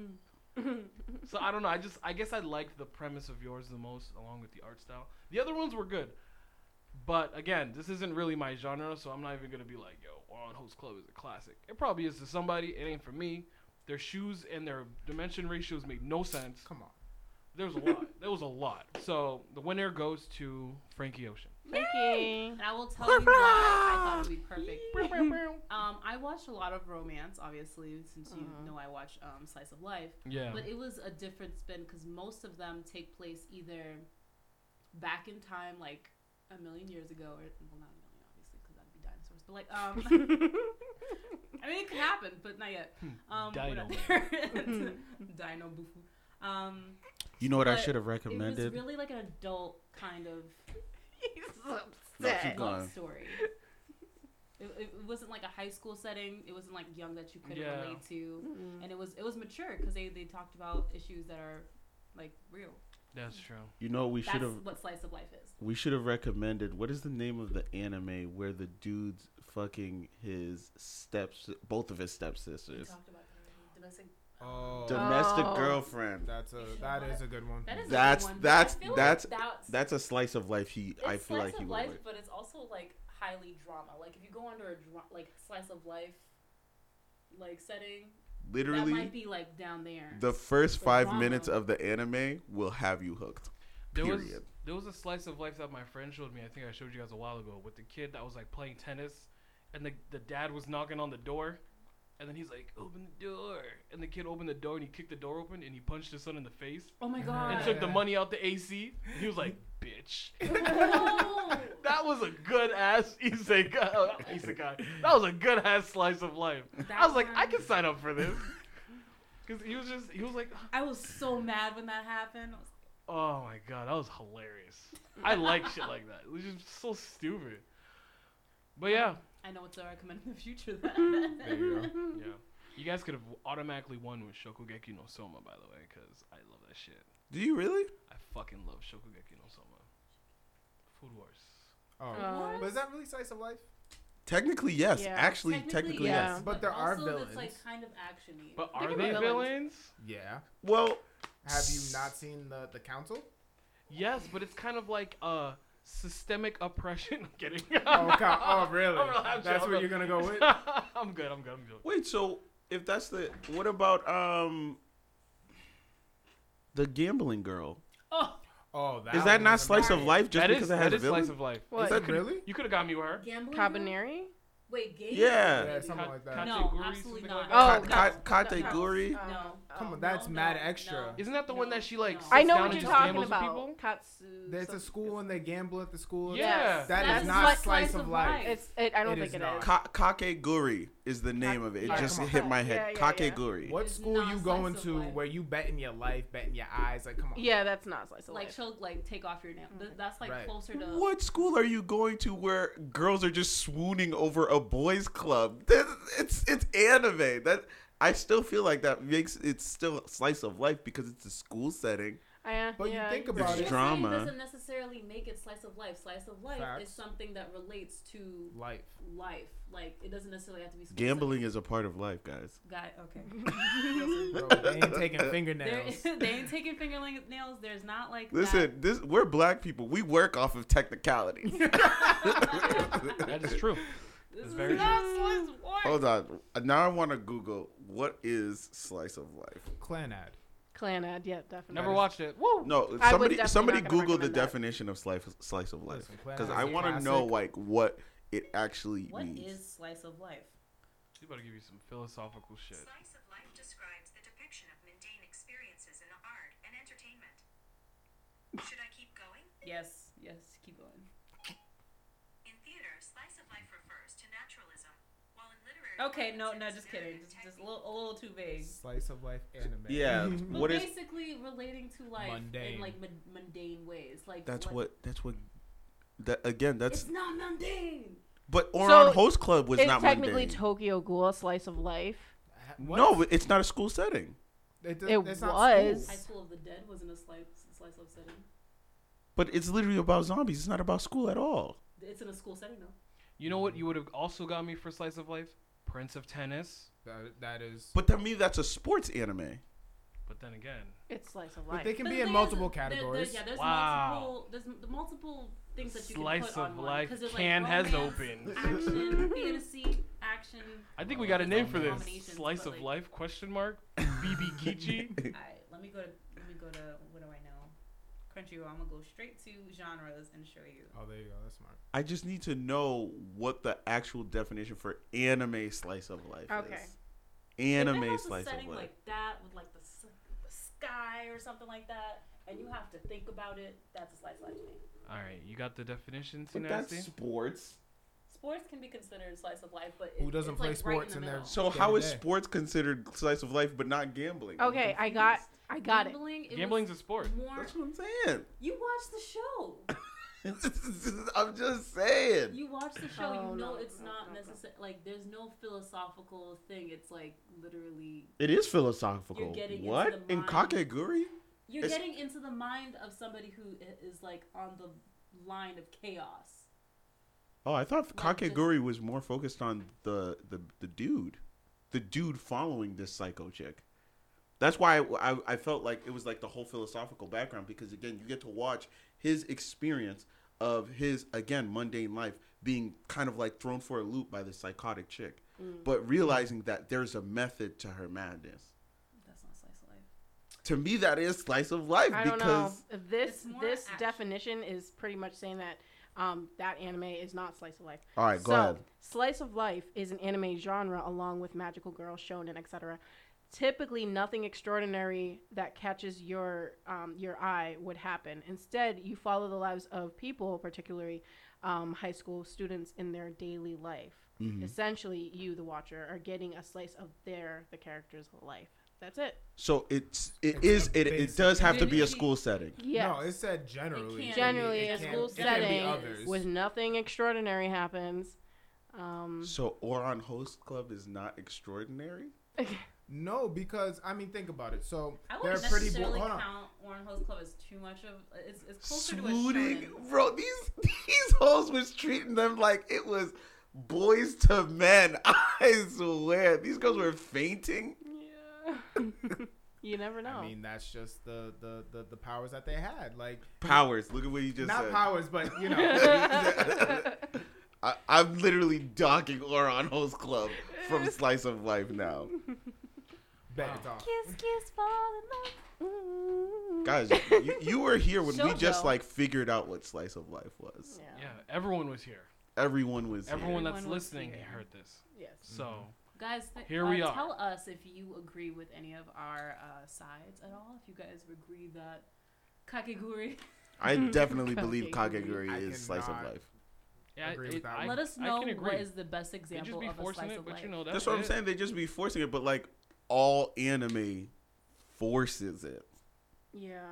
So I don't know. I just I guess I liked the premise of yours the most, along with the art style. The other ones were good, but again, this isn't really my genre, so I'm not even gonna be like, "Yo, On Host Club is a classic." It probably is to somebody. It ain't for me. Their shoes and their dimension ratios made no sense. Come on. There was a lot. There was a lot. So the winner goes to Frankie Ocean. Frankie. And I will tell you why I thought it would be perfect. um, I watched a lot of romance, obviously, since you Uh-huh. know I watch um, Slice of Life. Yeah. But it was a different spin because most of them take place either back in time, like a million years ago, or well, not a million, obviously, because that'd be dinosaurs. But like, um, I mean, it could happen, but not yet. Um, Dino whatever. Dino Bufu. Um, You know what I But should have it was recommended? really like an adult kind of He's No, upset. keep going. love story. It, it wasn't like a high school setting. It wasn't like young that you couldn't Yeah. relate to, Mm-mm. and it was it was mature because they, they talked about issues that are like real. That's true. You know, we That's should have what slice of life is. we should have recommended. What is the name of the anime where the dude's fucking his steps, both of his We stepsisters, talked about that already. Domestic. Oh, domestic Oh. girlfriend. that's a You should that watch- is a good one. That is That's- a good one. that's- but I feel that's- like that's That's a slice of life. He, it's I feel slice like he of would. life, like. but it's also like highly drama. Like if you go under a dra- like slice of life like setting, that Literally, might be like down there. the first the five drama. minutes of the anime will have you hooked. There was Period. there was a slice of life that my friend showed me. I think I showed you guys a while ago with the kid that was like playing tennis, and the the dad was knocking on the door, and then he's like, "Open the door," and the kid opened the door and he kicked the door open and he punched his son in the face oh my god! and took the money out the A C. He was like, "Bitch." No! That was a good ass isekai. Oh, not isekai. That was a good ass slice of life. That I was like, I one- can sign up for this. Cause he was just, he was like, I was so mad when that happened. I was oh my god, that was hilarious. I like shit like that. It was just so stupid. But yeah, I know what to recommend in the future. Then. There you go. yeah. You guys could have automatically won with Shokugeki no Soma, by the way, because I love that shit. Do you really? I fucking love Shokugeki no Soma. Food Wars. Oh, Uh, but is that really slice of life? Technically, yes. Yeah. Actually, technically, yeah. yes. But there are also villains. It's like kind of actiony. But They are can be they villains. villains? Yeah. Well, Have you not seen the the council? Yes, but it's kind of like uh systemic oppression. I'm kidding. Oh, co- oh really? I'm real- I'm That's joking. what you're gonna go with? I'm good. I'm good. I'm good. wait. So if that's the, what about um, the gambling girl? oh, Oh, that Is that one not is slice of amazing. life just That because is it has that a is villain? slice of life. What? Is You that could- really? You could have got me with her. gambling. Cabaneri? Wait, game. Yeah. Yeah, Maybe. something like that. Ka- No, Kategori, absolutely something not. like Oh, Ka- Ka- ka- no. Kategori? Um, No. Come um, on, that's no, mad no, extra. no. Isn't that the one No, that she like? no. sits I know down what and you're just talking gambles with about. people? Katsu. There's a something. school and they gamble at the school. Yeah. That That's is not not slice slice of of life. life. It's. It, I don't It think is it not. is. Ka- Kakeguri is the name of it. It Yeah, just come on. hit my Yeah, head. yeah, yeah. Kakeguri. What It's school not you slice going of to life. where you betting your life, betting your eyes? Like, come on. Yeah, that's not slice of Like life. she'll like take off your nail. Th- That's like Right. closer to. What school are you going to where girls are just swooning over a boys' club? That- It's it's anime. That I still feel like that makes it still slice of life because it's a school setting. I, But you yeah, think you're about It's it. This drama. thing doesn't necessarily make it slice of life. Slice of life Facts. is something that relates to Life. life. Like it doesn't necessarily have to be school Gambling is a part of life, guys. Guy, okay. Bro, they ain't taking There, fingernails. they ain't taking fingernails. There's not like Listen, this we're black people. We work off of technicality. That is true. This It's is very not true. slice of life. Hold on. Now I want to Google what is slice of life. Clan ad. Clan ad, yeah, definitely. Never watched it. Woo. No, I would somebody definitely somebody not gonna Google the recommend that. definition of slice slice of life Listen, Clan because Ad I is a want to classic. know like what it actually What means. is slice of life? She's about to give you some philosophical shit. Slice of life describes the depiction of mundane experiences in art and entertainment. Should I keep going? Yes, yes. Keep going. In theater, slice of life refers to naturalism, while in literary Okay, no, no, performance, just it's kidding. narrative Just, just a technique. little, a little too vague. Slice of life anime. Yeah, But what is basically relating to life Mundane. in like mun- mundane ways. Like that's like- what that's what that again that's It's not mundane. but So, Oran Host Club was It's not technically mundane. Tokyo Ghoul, a slice of life. What? No, it's not a school setting. it, does- it it's not was. school. High School of the Dead wasn't a slice slice of setting. But it's literally about zombies. It's not about school at all. It's in a school setting though. You know what? You would have also got me for slice of life. Prince of Tennis. That, that is. But to me, that's a sports anime. But then again, It's slice of But life. they can But be the in thing multiple is, there- there- categories. yeah, there's Wow. multiple. There's m- the multiple things that you slice can put of on one. life 'Cause there's, can like, has romance, opened. Action, fantasy, action. I think we got a name for this. Combinations, Slice but, of like- life? Question mark. B B Geechee. Alright, let me go to let me go to what do I know? Crunchyroll. I'm gonna go straight to genres and show you. Oh, there you go. That's smart. I just need to know what the actual definition for anime slice of life Okay. is. If Anime it has a slice of setting life. like that with like the, s- the sky or something like that, and you have to think about it. That's a slice of life to me. All right, you got the definition, T But that's Nasty? sports. Sports can be considered slice of life, but Who it- doesn't it's play like sports right in in the their- middle. So Day how to is day. sports considered slice of life but not gambling? I'm Okay, I got, confused. I got it. Gambling, it Gambling's was a sport. more. That's what I'm saying. You watch the show. I'm just saying. You watch the show, Oh, you know no, it's no, not no, no. necessary. Like, there's no philosophical thing. It's like literally, It is philosophical. You're getting into What the in mind. Kakegurui? you're It's- getting into the mind of somebody who i- is like on the line of chaos. Oh, I thought Like, Kakegurui was more focused on the, the the dude, the dude following this psycho chick. That's why I, I, I felt like it was like the whole philosophical background, because again, you get to watch his experience of his, again, mundane life being kind of like thrown for a loop by this psychotic chick, Mm. but realizing that there's a method to her madness. That's not slice of life. To me, that is slice of life I don't know. because This It's more this action. definition is pretty much saying that um, that anime is not slice of life. all right, go so, ahead. Slice of life is an anime genre along with magical girls, shonen, et cetera. Typically, nothing extraordinary that catches your um, your eye would happen. Instead, you follow the lives of people, particularly um, high school students, in their daily life. Mhm. Essentially, you, the watcher, are getting a slice of their the character's life. That's it. So it's it It's is a it, it basic- does have to be a Really? school setting. Yes. No, it said generally. can't- Generally, It a can't- school it can be setting others. with nothing extraordinary happens. Um, So Oran Host Club is not extraordinary. No, because I mean, think about it. So I they're wouldn't pretty. Bo- necessarily hold on. count Orange Host Club as too much of. It's, it's closer to a Swooning, shonen. bro. These these hoes was treating them like it was boys to men. I swear, these girls were fainting. yeah. you never know. I mean, that's just the, the the the powers that they had. Like Powers. Look at what you just not said. powers, but you know. I, I'm literally docking Oran Host Club from Slice of Life now. Bet it's off. kiss, kiss, fall in love. Mm. Guys, you, you were here when we just Shoujo. like figured out what Slice of Life was. Yeah. Yeah, everyone was here. Everyone was here. Everyone that's Everyone was listening here. heard this. Yes. So Guys, th- Here uh, we are. Tell us if you agree with any of our uh, sides at all. If you guys agree that Kakegurui. I definitely believe Kakegurui. Kakegurui I is Slice of cannot- Life. yeah, Agree it- with that I, one. Let us I know can agree. what is the best They just example be of a forcing slice it, of but life. you know that's, That's what I'm it. saying. They just be forcing it, but like all anime forces it. Yeah.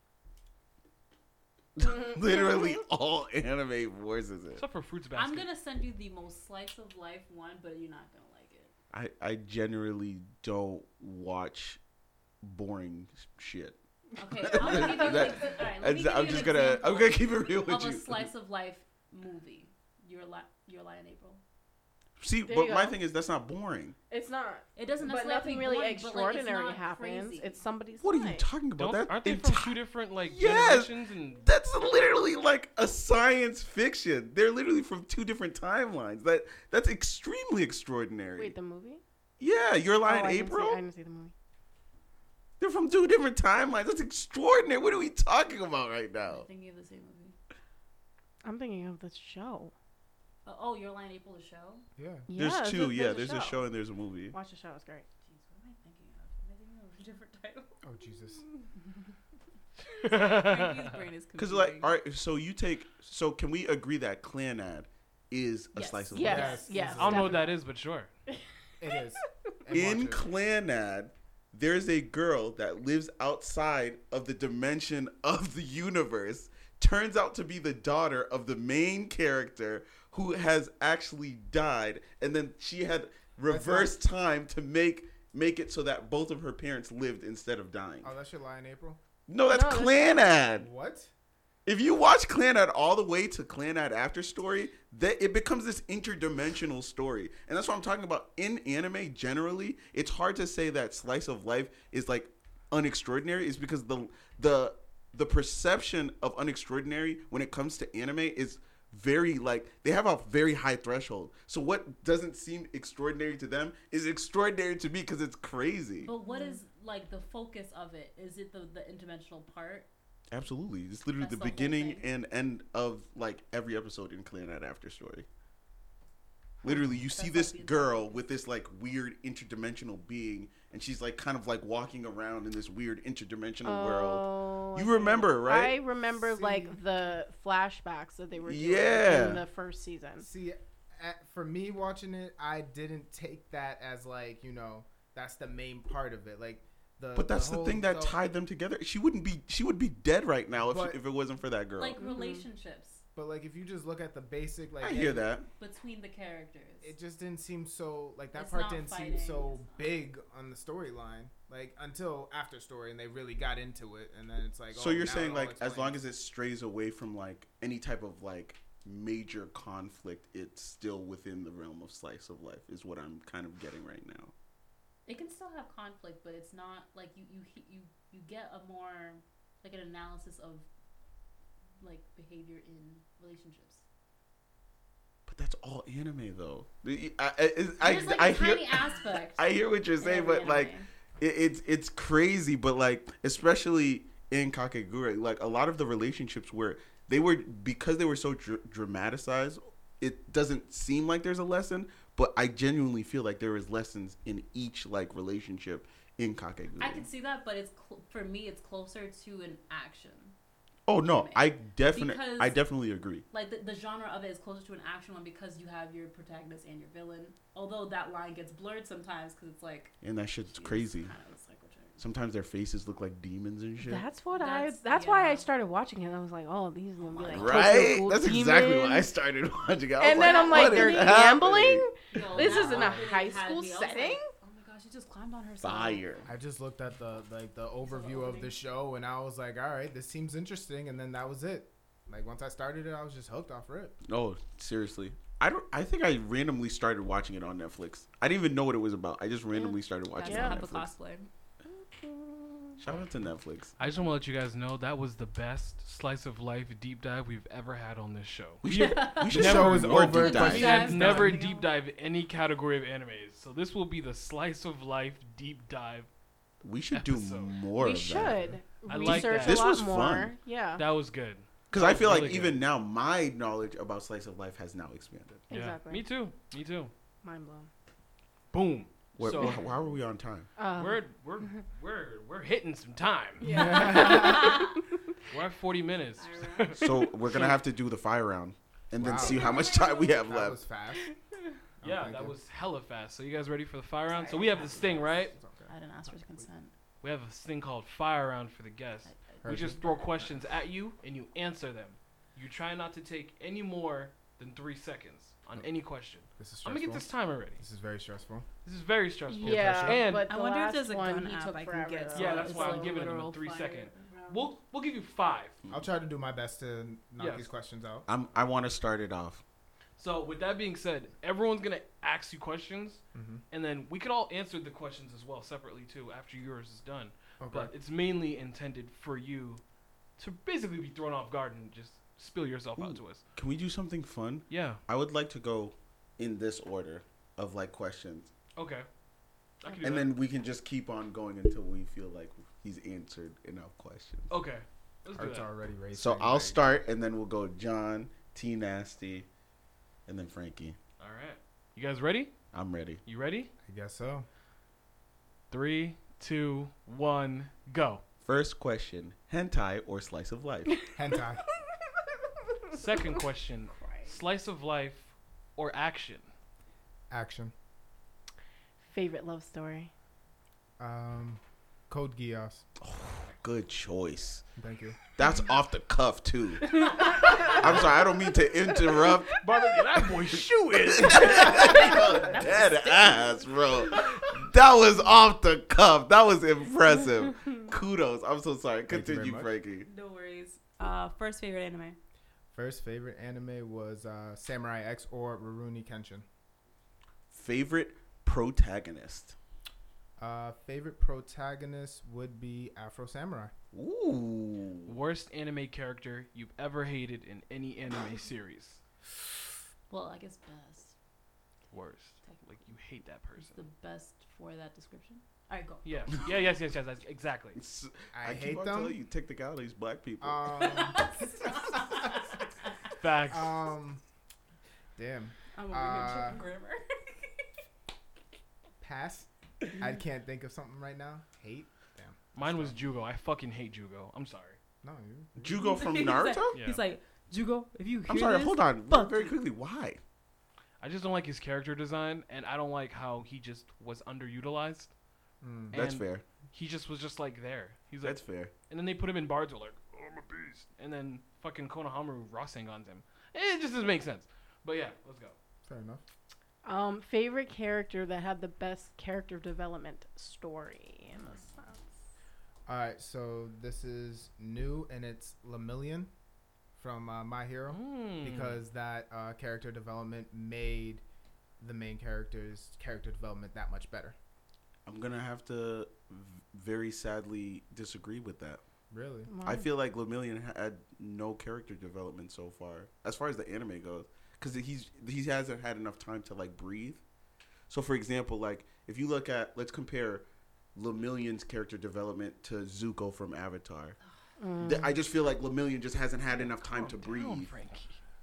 Literally all anime forces it. Except for Fruits Basket. I'm gonna send you the most slice of life one, but you're not gonna like it. I, I generally don't watch boring shit. Okay, I'm gonna give you. That- an ex- all right, let me I'm give you just an gonna example I'm gonna keep it real of with a you. slice of life movie. Your li- Your Lie in April. See, There but you my go. thing is that's not boring. It's not. It doesn't But necessarily nothing have to be really boring, but, like, it's extraordinary not happens. crazy. It's somebody's What are you life. talking about? Don't, That aren't they enti- from two different like Yes! generations? And That's literally like a science fiction. They're literally from two different timelines. That that's extremely extraordinary. Wait, the movie? yeah, Your Lie Oh, in I didn't see- April. I didn't see the movie. They're from two different timelines. That's extraordinary. What are we talking about right I'm now? thinking of the same movie. I'm thinking of the show. Uh, oh, Your Lie in April, the show. Yeah. There's Yeah, two. yeah, there's a show and there's a movie. Watch the show. It's great. Jeez, what am I thinking of? Am I thinking of a different title? Oh Jesus. Frankie's brain is Because like, confusing. all right. So you take. So can we agree that Clan Ad is a Yes. slice of Yes, life? yes. Yes. I don't know what that is, but sure. It is. And In watch it. Clan Ad, there's a girl that lives outside of the dimension of the universe. Turns out to be the daughter of the main character who has actually died, and then she had reversed time to make make it so that both of her parents lived instead of dying. Oh, that's Your Lie in April. No, that's No, that's- Clan Ad. What? If you watch Clan Ad all the way to Clan Ad After Story, that it becomes this interdimensional story. And that's what I'm talking about. In anime, generally, it's hard to say that slice of life is like unextraordinary, is because the the the perception of unextraordinary when it comes to anime is very like they have a very high threshold. So what doesn't seem extraordinary to them is extraordinary to me because it's crazy. But what is like the focus of it? Is it the the interdimensional part? Absolutely. It's literally That's the the whole beginning thing. and end of like every episode in Clan Ad After Story. Literally, you see That's this like the girl entire- with this like weird interdimensional being, and she's like kind of like walking around in this weird interdimensional world. Oh, You I see. remember, right? I remember See. like the flashbacks that they were doing Yeah. in the first season. See, at, for me watching it, I didn't take that as like, you know, that's the main part of it. Like the. But that's the, whole- thing that the- tied them together. She wouldn't be. She would be dead right now if, But- if it wasn't for that girl. Like Mhm. relationships But like, if you just look at the basic, like I hear it, that. between the characters. It just didn't seem so like that It's part not didn't fighting, seem so it's not- big on the storyline. Like until after story, and they really got into it, and then it's like. So oh, you're now saying it all like as long explains. as it strays away from like any type of like major conflict, it's still within the realm of slice of life is what I'm kind of getting right now. It can still have conflict, but it's not like you you he- you you get a more like an analysis of like behavior in relationships. But that's all anime though. I I, I, I, There's like I a hear tiny aspect. I hear what you're in saying, every but like anime. it, it's it's crazy. But like especially in Kakegurui, like a lot of the relationships where they were because they were so dr- dramatized, it doesn't seem like there's a lesson. But I genuinely feel like there is lessons in each like relationship in Kakegurui. I can see that, but it's cl- for me, it's closer to an action. Oh no, anime. I definitely, Because- I definitely agree. Like the, the genre of it is closer to an action one because you have your protagonist and your villain. Although that line gets blurred sometimes because it's like And that shit's geez, crazy. kind of a cycle train. Sometimes their faces look like demons and shit. That's what That's- I. That's why I yeah. started watching it. I was like, oh, these are gonna be like Right? Tokyo Ghoul That's exactly why I demons. started watching it. I was And then I'm like, what they're is gambling. happening? No, This that is in a opening high had school me. I was like, setting? oh my gosh, she just climbed on herself. Fire. I just looked at the like the overview of the show, and I was like, all right, this seems interesting, and then that was it. Like once I started it, I was just hooked off rip. Oh, seriously. I don't. I think I randomly started watching it on Netflix. I didn't even know what it was about. I just randomly started That's watching yeah. it on Type of Netflix. cosplay. Shout out to Netflix. I just want to let you guys know that was the best slice of life deep dive we've ever had on this show. We should. We should The never show is more over, deep but dive. We Yeah, have it's never done. deep dive any category of animes, so this will be the slice of life deep dive. We should do episode. more We of that. should I like research that. a This lot was more. fun. Yeah, That was good. Because That I was feel like really even good. now my knowledge about slice of life has now expanded. Yeah. Exactly. Me too. Me too. mind blown. Boom. Where, So- where- how are we on time? Um, We're we're we're we're hitting some time. yeah. We're at forty minutes. Alright. So we're gonna have to do the fire round and then Wow. see how much time we have That left. was fast. Yeah, thank that you. was hella fast. So you guys ready for the fire round? So we have this thing, right? It's okay. I didn't ask for his consent. We have this thing called fire round for the guests. We Heard just throw questions at you and you answer them. You try not to take any more than three seconds on any question. This is I'm stressful. gonna get this timer ready. This is very stressful. This is very stressful. Yeah, And but I the wonder if last there's a one, gun he app took I can forever, get. though. Yeah, that's It's why I'm like giving him a literal three fire second. round. we'll we'll give you five. I'll try to do my best to knock Yes. these questions out. I'm, I want to start it off. So with that being said, everyone's gonna ask you questions, Mm-hmm. and then we could all answer the questions as well separately too after yours is done. Okay. But it's mainly intended for you to basically be thrown off guard and just spill yourself out Ooh. to us. Can we do something fun? Yeah. I would like to go in this order of like questions, Okay. I can do and that. then we can just keep on going until we feel like he's answered enough questions. Okay. Let's do Heart's that. already racing. So I'll like- start, and then we'll go John, T Nasty, and then Frankie. All right. You guys ready? I'm ready. You ready? I guess so. Three, two, one, go. First question: hentai or slice of life? Hentai. Second question: slice of life or action? Action. Favorite love story. Um, Code Geass. Good choice. Thank you. That's off the cuff too. I'm sorry, I don't mean to interrupt. Barbara, that boy shooting. Dead ass, bro. That was off the cuff. That was impressive. Kudos. I'm so sorry. Thank you very Continue, much. Frankie. No worries. Uh, first favorite anime. First favorite anime was uh, Samurai X or Rurouni Kenshin. Favorite protagonist? Uh, favorite protagonist would be Afro Samurai. Ooh. Worst anime character you've ever hated in any anime series? Well, I guess best. Worst. Like you hate that Who's person. the best for that description? All right, go. Yeah. Yeah. Yes. Yes. Yes. That's exactly. It's- I, I, keep hate on them. telling you, technicalities, black people. Um, Facts. um, damn. I'm over Uh, here checking grammar. Pass. I can't think of something right now. Hate. Damn. Mine was Jugo. I fucking hate Jugo. I'm sorry. No, you. Jugo from He's like- Naruto? Yeah. He's like, Jugo, if you hear I'm sorry, this, hold on. fuck Very you." quickly, why? I just don't like his character design, and I don't like how he just was underutilized. Mm. That's And fair. he just was just like there. He's like, That's fair. and then they put him in Bardo like, oh, I'm a beast, and then fucking Konohamaru Rasengan's him. It just doesn't make sense. But yeah, let's go. Fair enough. Um, favorite character that had the best character development story in a sense. All right, so this is new, and it's Lemillion from uh, My Hero, Mm. because that uh, character development made the main character's character development that much better. I'm gonna have to v- very sadly disagree with that. Really? I feel like Lemillion had no character development so far, as far as the anime goes, because he's he hasn't had enough time to like breathe. So, for example, like if you look at, let's compare Lemillion's character development to Zuko from Avatar. Mm. Th- I just feel like Lemillion just hasn't had enough time to breathe. Down, Frankie.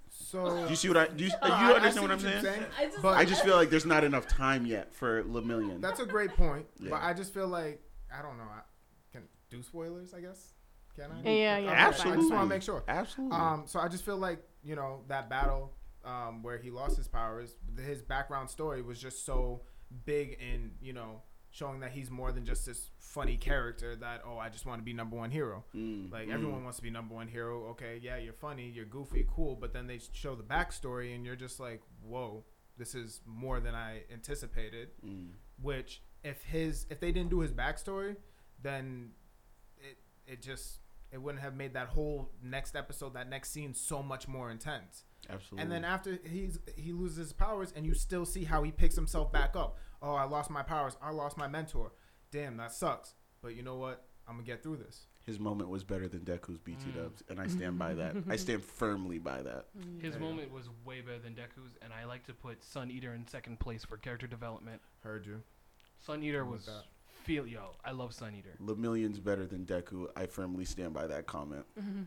So Do you see what I do? You, Uh, you I- I understand see what I'm you're saying? I just, But- I just feel like there's not enough time yet for Lemillion. that's a great point, Yeah. but I just feel like I don't know. I can do spoilers, I guess. Can I? Yeah, yeah, Okay, Absolutely. I just want to make sure. Absolutely. Um, so I just feel like, you know, that battle um, where he lost his powers, his background story was just so big in, you know, showing that he's more than just this funny character that, oh, I just want to be number one hero. Mm, Like, mm. everyone wants to be number one hero. Okay, yeah, you're funny, you're goofy, cool, but then they show the backstory and you're just like, whoa, this is more than I anticipated. Mm. Which, if his if they didn't do his backstory, then it it just it wouldn't have made that whole next episode, that next scene, so much more intense. Absolutely. And then after he's he loses his powers, and you still see how he picks himself back up. Oh, I lost my powers. I lost my mentor. Damn, that sucks. But you know what? I'm gonna get through this. His moment was better than Deku's B T Mm. Dubs, and I stand by that. I stand firmly by that. His There you moment was way better than Deku's, and I like to put Sun Eater in second place for character development. Heard you. Sun Eater I'm with was that. feel yo. I love Sun Eater. Lemillion's better than Deku. I firmly stand by that comment.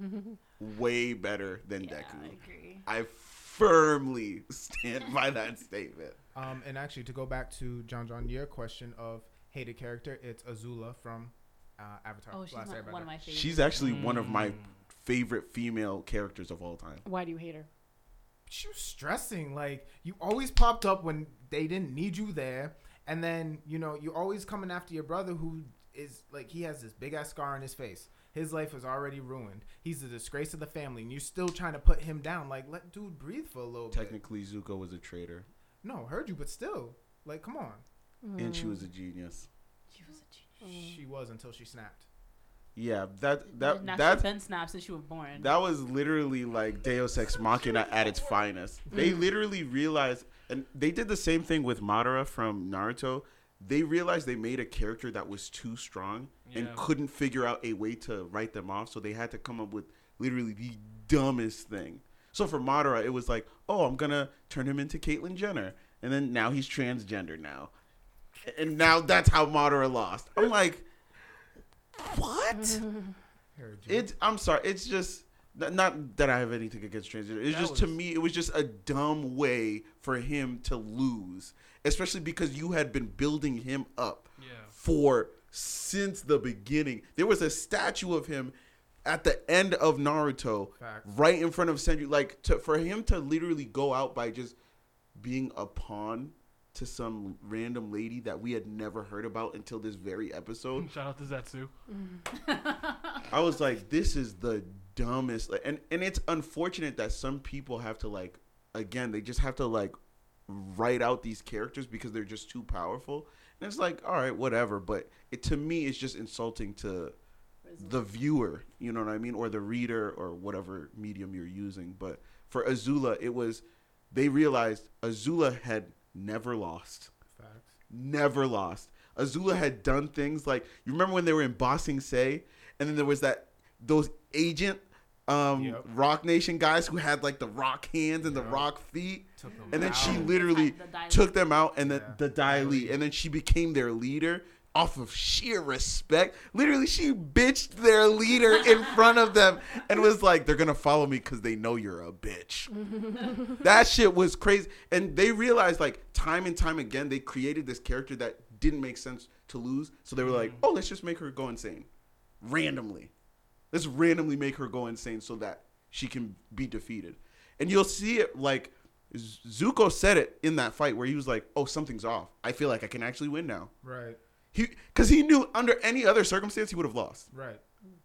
Way better than yeah, Deku. I agree. I firmly stand by that statement. Um, and actually, to go back to John John, your question of hated character, it's Azula from uh, Avatar. Oh, she's Last my, Airbender. one of my favorites. She's actually one of my Mm. favorite female characters of all time. Why do you hate her? She was stressing. Like, you always popped up when they didn't need you there, and then you know you always coming after your brother, who is like, he has this big ass scar on his face. His life is already ruined. He's the disgrace of the family, and you're still trying to put him down. Like, let dude breathe for a little bit. Technically, Zuko was a traitor, No, heard you, but still, like, come on. and she Mm. was a genius. She was a genius. She was until she snapped. Yeah, that that now that she's been snapped since she was born. that was literally like Deus Ex Machina at its finest. They literally realized, and they did the same thing with Madara from Naruto. They realized they made a character that was too strong and Yeah. couldn't figure out a way to write them off, so they had to come up with literally the dumbest thing. So for Madara, it was like, oh, I'm gonna turn him into Caitlyn Jenner, and then now he's transgender now, and now that's how Madara lost. I'm like, what? Heard you. It's I'm sorry. It's just n- not that I have anything against transgender. It's That just to was- me, it was just a dumb way for him to lose, especially because you had been building him up Yeah. for since the beginning. There was a statue of him at the end of Naruto, Facts. right in front of Senju. Like to, for him to literally go out by just being a pawn to some random lady that we had never heard about until this very episode. Shout out to Zetsu. I was like, this is the dumbest. Like, and and it's unfortunate that some people have to like, again, they just have to like write out these characters because they're just too powerful. And it's like, all right, whatever. But it to me, it's just insulting to the viewer. You know what I mean, or the reader, or whatever medium you're using. But for Azula, it was they realized Azula had never lost. Facts. Never lost. Azula had done things like, you remember when they were in Bossing Say, and then there was that those agent um Yep. Rock Nation guys who had like the rock hands and the Yep. rock feet, Took them and then she out. literally The Dai Li. took them out, and then Yeah. the Dai Li, Dai Li. and then she became their leader off of sheer respect. Literally, she bitched their leader in front of them and was like, they're gonna follow me because they know you're a bitch. That shit was crazy. And they realized, like, time and time again, they created this character that didn't make sense to lose. So they were like, oh, let's just make her go insane. Randomly. Let's randomly make her go insane so that she can be defeated. And you'll see it, like, Z- Zuko said it in that fight where he was like, oh, something's off. I feel like I can actually win now. Right. He because he knew under any other circumstance he would have lost. Right.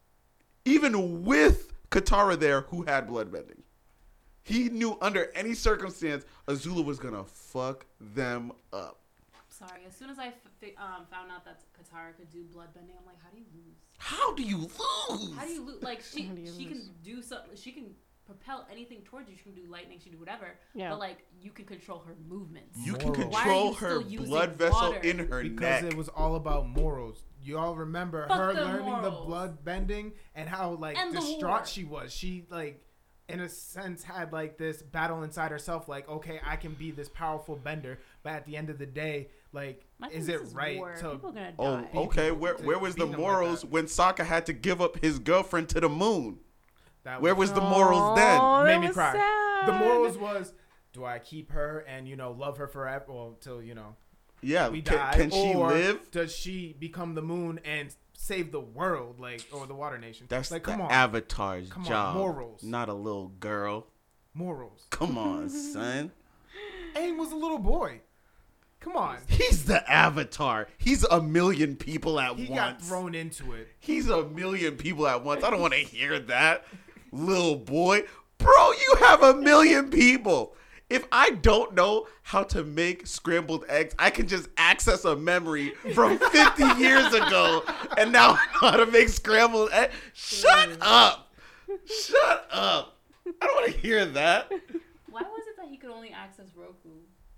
Even with Katara there, who had bloodbending, he knew under any circumstance Azula was gonna fuck them up. Sorry, as soon as I f- fi- um, found out that Katara could do bloodbending, I'm like, how do you lose? How do you lose? How do you lose? Like she How do you she lose? can do something. She can propel anything towards you. She can do lightning. She can do whatever. Yeah. But like you can control her movements. You can Morals. Why are control you her still using blood vessel water? in her Because neck. it was all about morals. You all remember Fuck her the learning the morals. blood bending and how like And the war. distraught she was. She like in a sense had like this battle inside herself like, okay, I can be this powerful bender, but at the end of the day, like My is thing it is right war. to People are gonna Oh, die. okay. Where to where was the beat them like morals that. when Sokka had to give up his girlfriend to the moon? that Where was the morals then? Aw, made that me was cry. sad. The morals was, do I keep her and you know love her forever, well till you know Yeah, we can, die, can she or live? does she become the moon and save the world, like or the water nation? That's like the come on, Avatar's Come on, job. morals. Not a little girl. morals. Come on, son. Aang was a little boy. Come on, He's the Avatar. He's a million people at he once. got thrown into it. He's a million people at once. I don't want to hear that, little boy. Bro, you have a million people. If I don't know how to make scrambled eggs, I can just access a memory from fifty years ago, and now I know how to make scrambled eggs. Shut up. Shut up. I don't want to hear that. Why was it that he could only access Roku?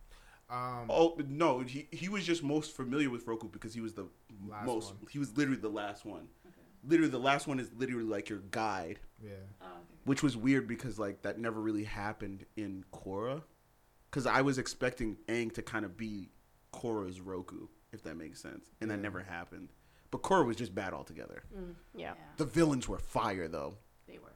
Um, Oh, no. He, he was just most familiar with Roku because he was the Last most, one. he was literally the last one. Okay. Literally, the last one is literally like your guide. yeah. Oh, okay. Which was weird because like that never really happened in Korra. Because I was expecting Aang to kind of be Korra's Roku, if that makes sense. And that Yeah. never happened. But Korra was just bad altogether. Mm, yeah. The villains were fire though. They were.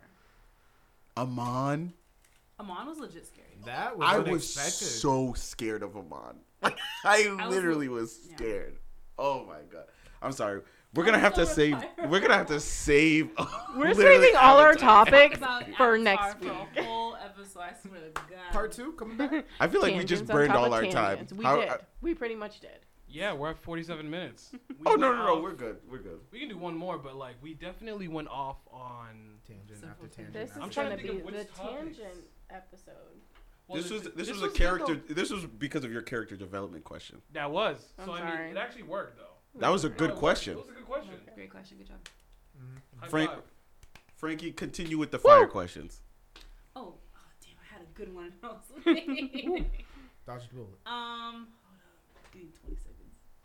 Amon. Amon was legit scary. That was I was unexpected. so scared of Amon. Like I I was- literally was yeah. scared. Oh my god. I'm sorry. We're I gonna was have to so save. tired. We're gonna have to save. We're literally saving all our Avatar. topics About for Avatar next for week. a whole episode. I swear to God. Part two coming back. I feel like we just Tangents on burned top all of our time. tangents. We How- did. I- We pretty much did. Yeah, we're at forty-seven minutes. We oh went no no no, off- we're good. We're good. We can do one more, but like we definitely went off on. Tangent Several after tangent. This after I'm is trying gonna to be think of which the topics. tangent episode. Well, this the- was this, was a good, character. though. This was because of your character development question. That was. I'm so I sorry. mean, it actually worked though. That was a No, good it worked. question. It was a good question. Great question. Good job. Mhm. High Frank- five. Frankie, continue with the fire questions. Oh, oh, damn! I had a good one. I was waiting. Dodge the bullet. um, hold up. Give me twenty seconds.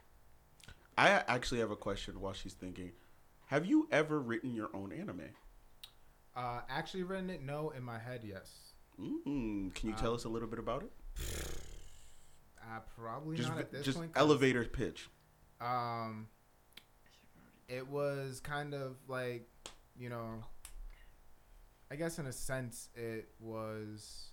I actually have a question while she's thinking. Have you ever written your own anime? Uh, actually written it? No. In my head, yes. Mm, can you tell Um, us a little bit about it? Uh, probably Just not at this just point. 'cause, elevator pitch. Um, it was kind of like, you know, I guess in a sense it was.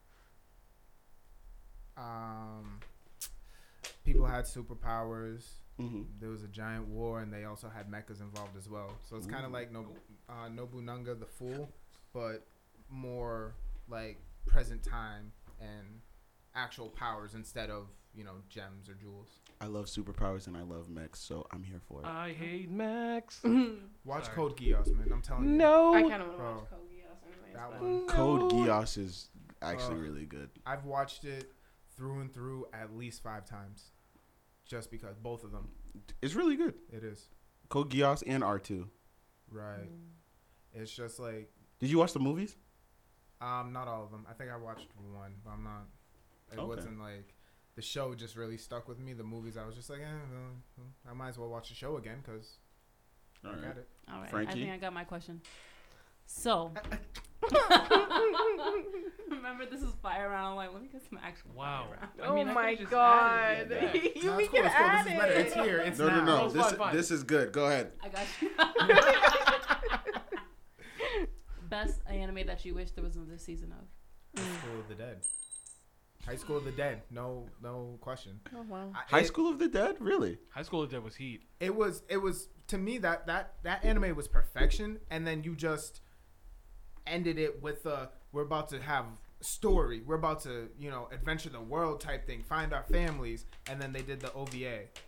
Um, people had superpowers. Mm-hmm. There was a giant war, and they also had mechas involved as well. So it's kind Ooh. of like Nobu, uh, Nobunaga the Fool, but more like present time and actual powers instead of you know gems or jewels. I love superpowers and I love mechs, so I'm here for it. I hate Max. Watch Sorry. Code Geass, man. I'm telling you. No. I kind of want to Bro. watch Code Geass anyways. That but- one. Code No. Geass is actually Ugh. really good. I've watched it through and through at least five times, just because both of them. It's really good. It is Code Geass and R two. right. It's just like Did you watch the movies? um, not all of them. I think I watched one, but I'm not. It Okay. wasn't like the show just really stuck with me. The movies, I was just like, eh, well, I might as well watch the show again because All I right. got it. All right. Frankie? I think I got my question. So, remember this is fire round. I'm like, let me get some actual Wow. fire round. I Oh mean, I my could've just god! added that. you No, we it's cool, can it's cool. add This is better. it. It's here. It's No, no, now. no. It's This fine, fine. this is good. Go ahead. I got you. Best anime that you wish there was another season of. School of the Dead. High School of the Dead. No, no question. Oh wow. I- High it- School of the Dead? Really? High School of the Dead was heat. It was. It was to me that that that anime was perfection, and then you just ended it with a we're about to have story. We're about to you know adventure the world type thing, find our families, and then they did the O V A.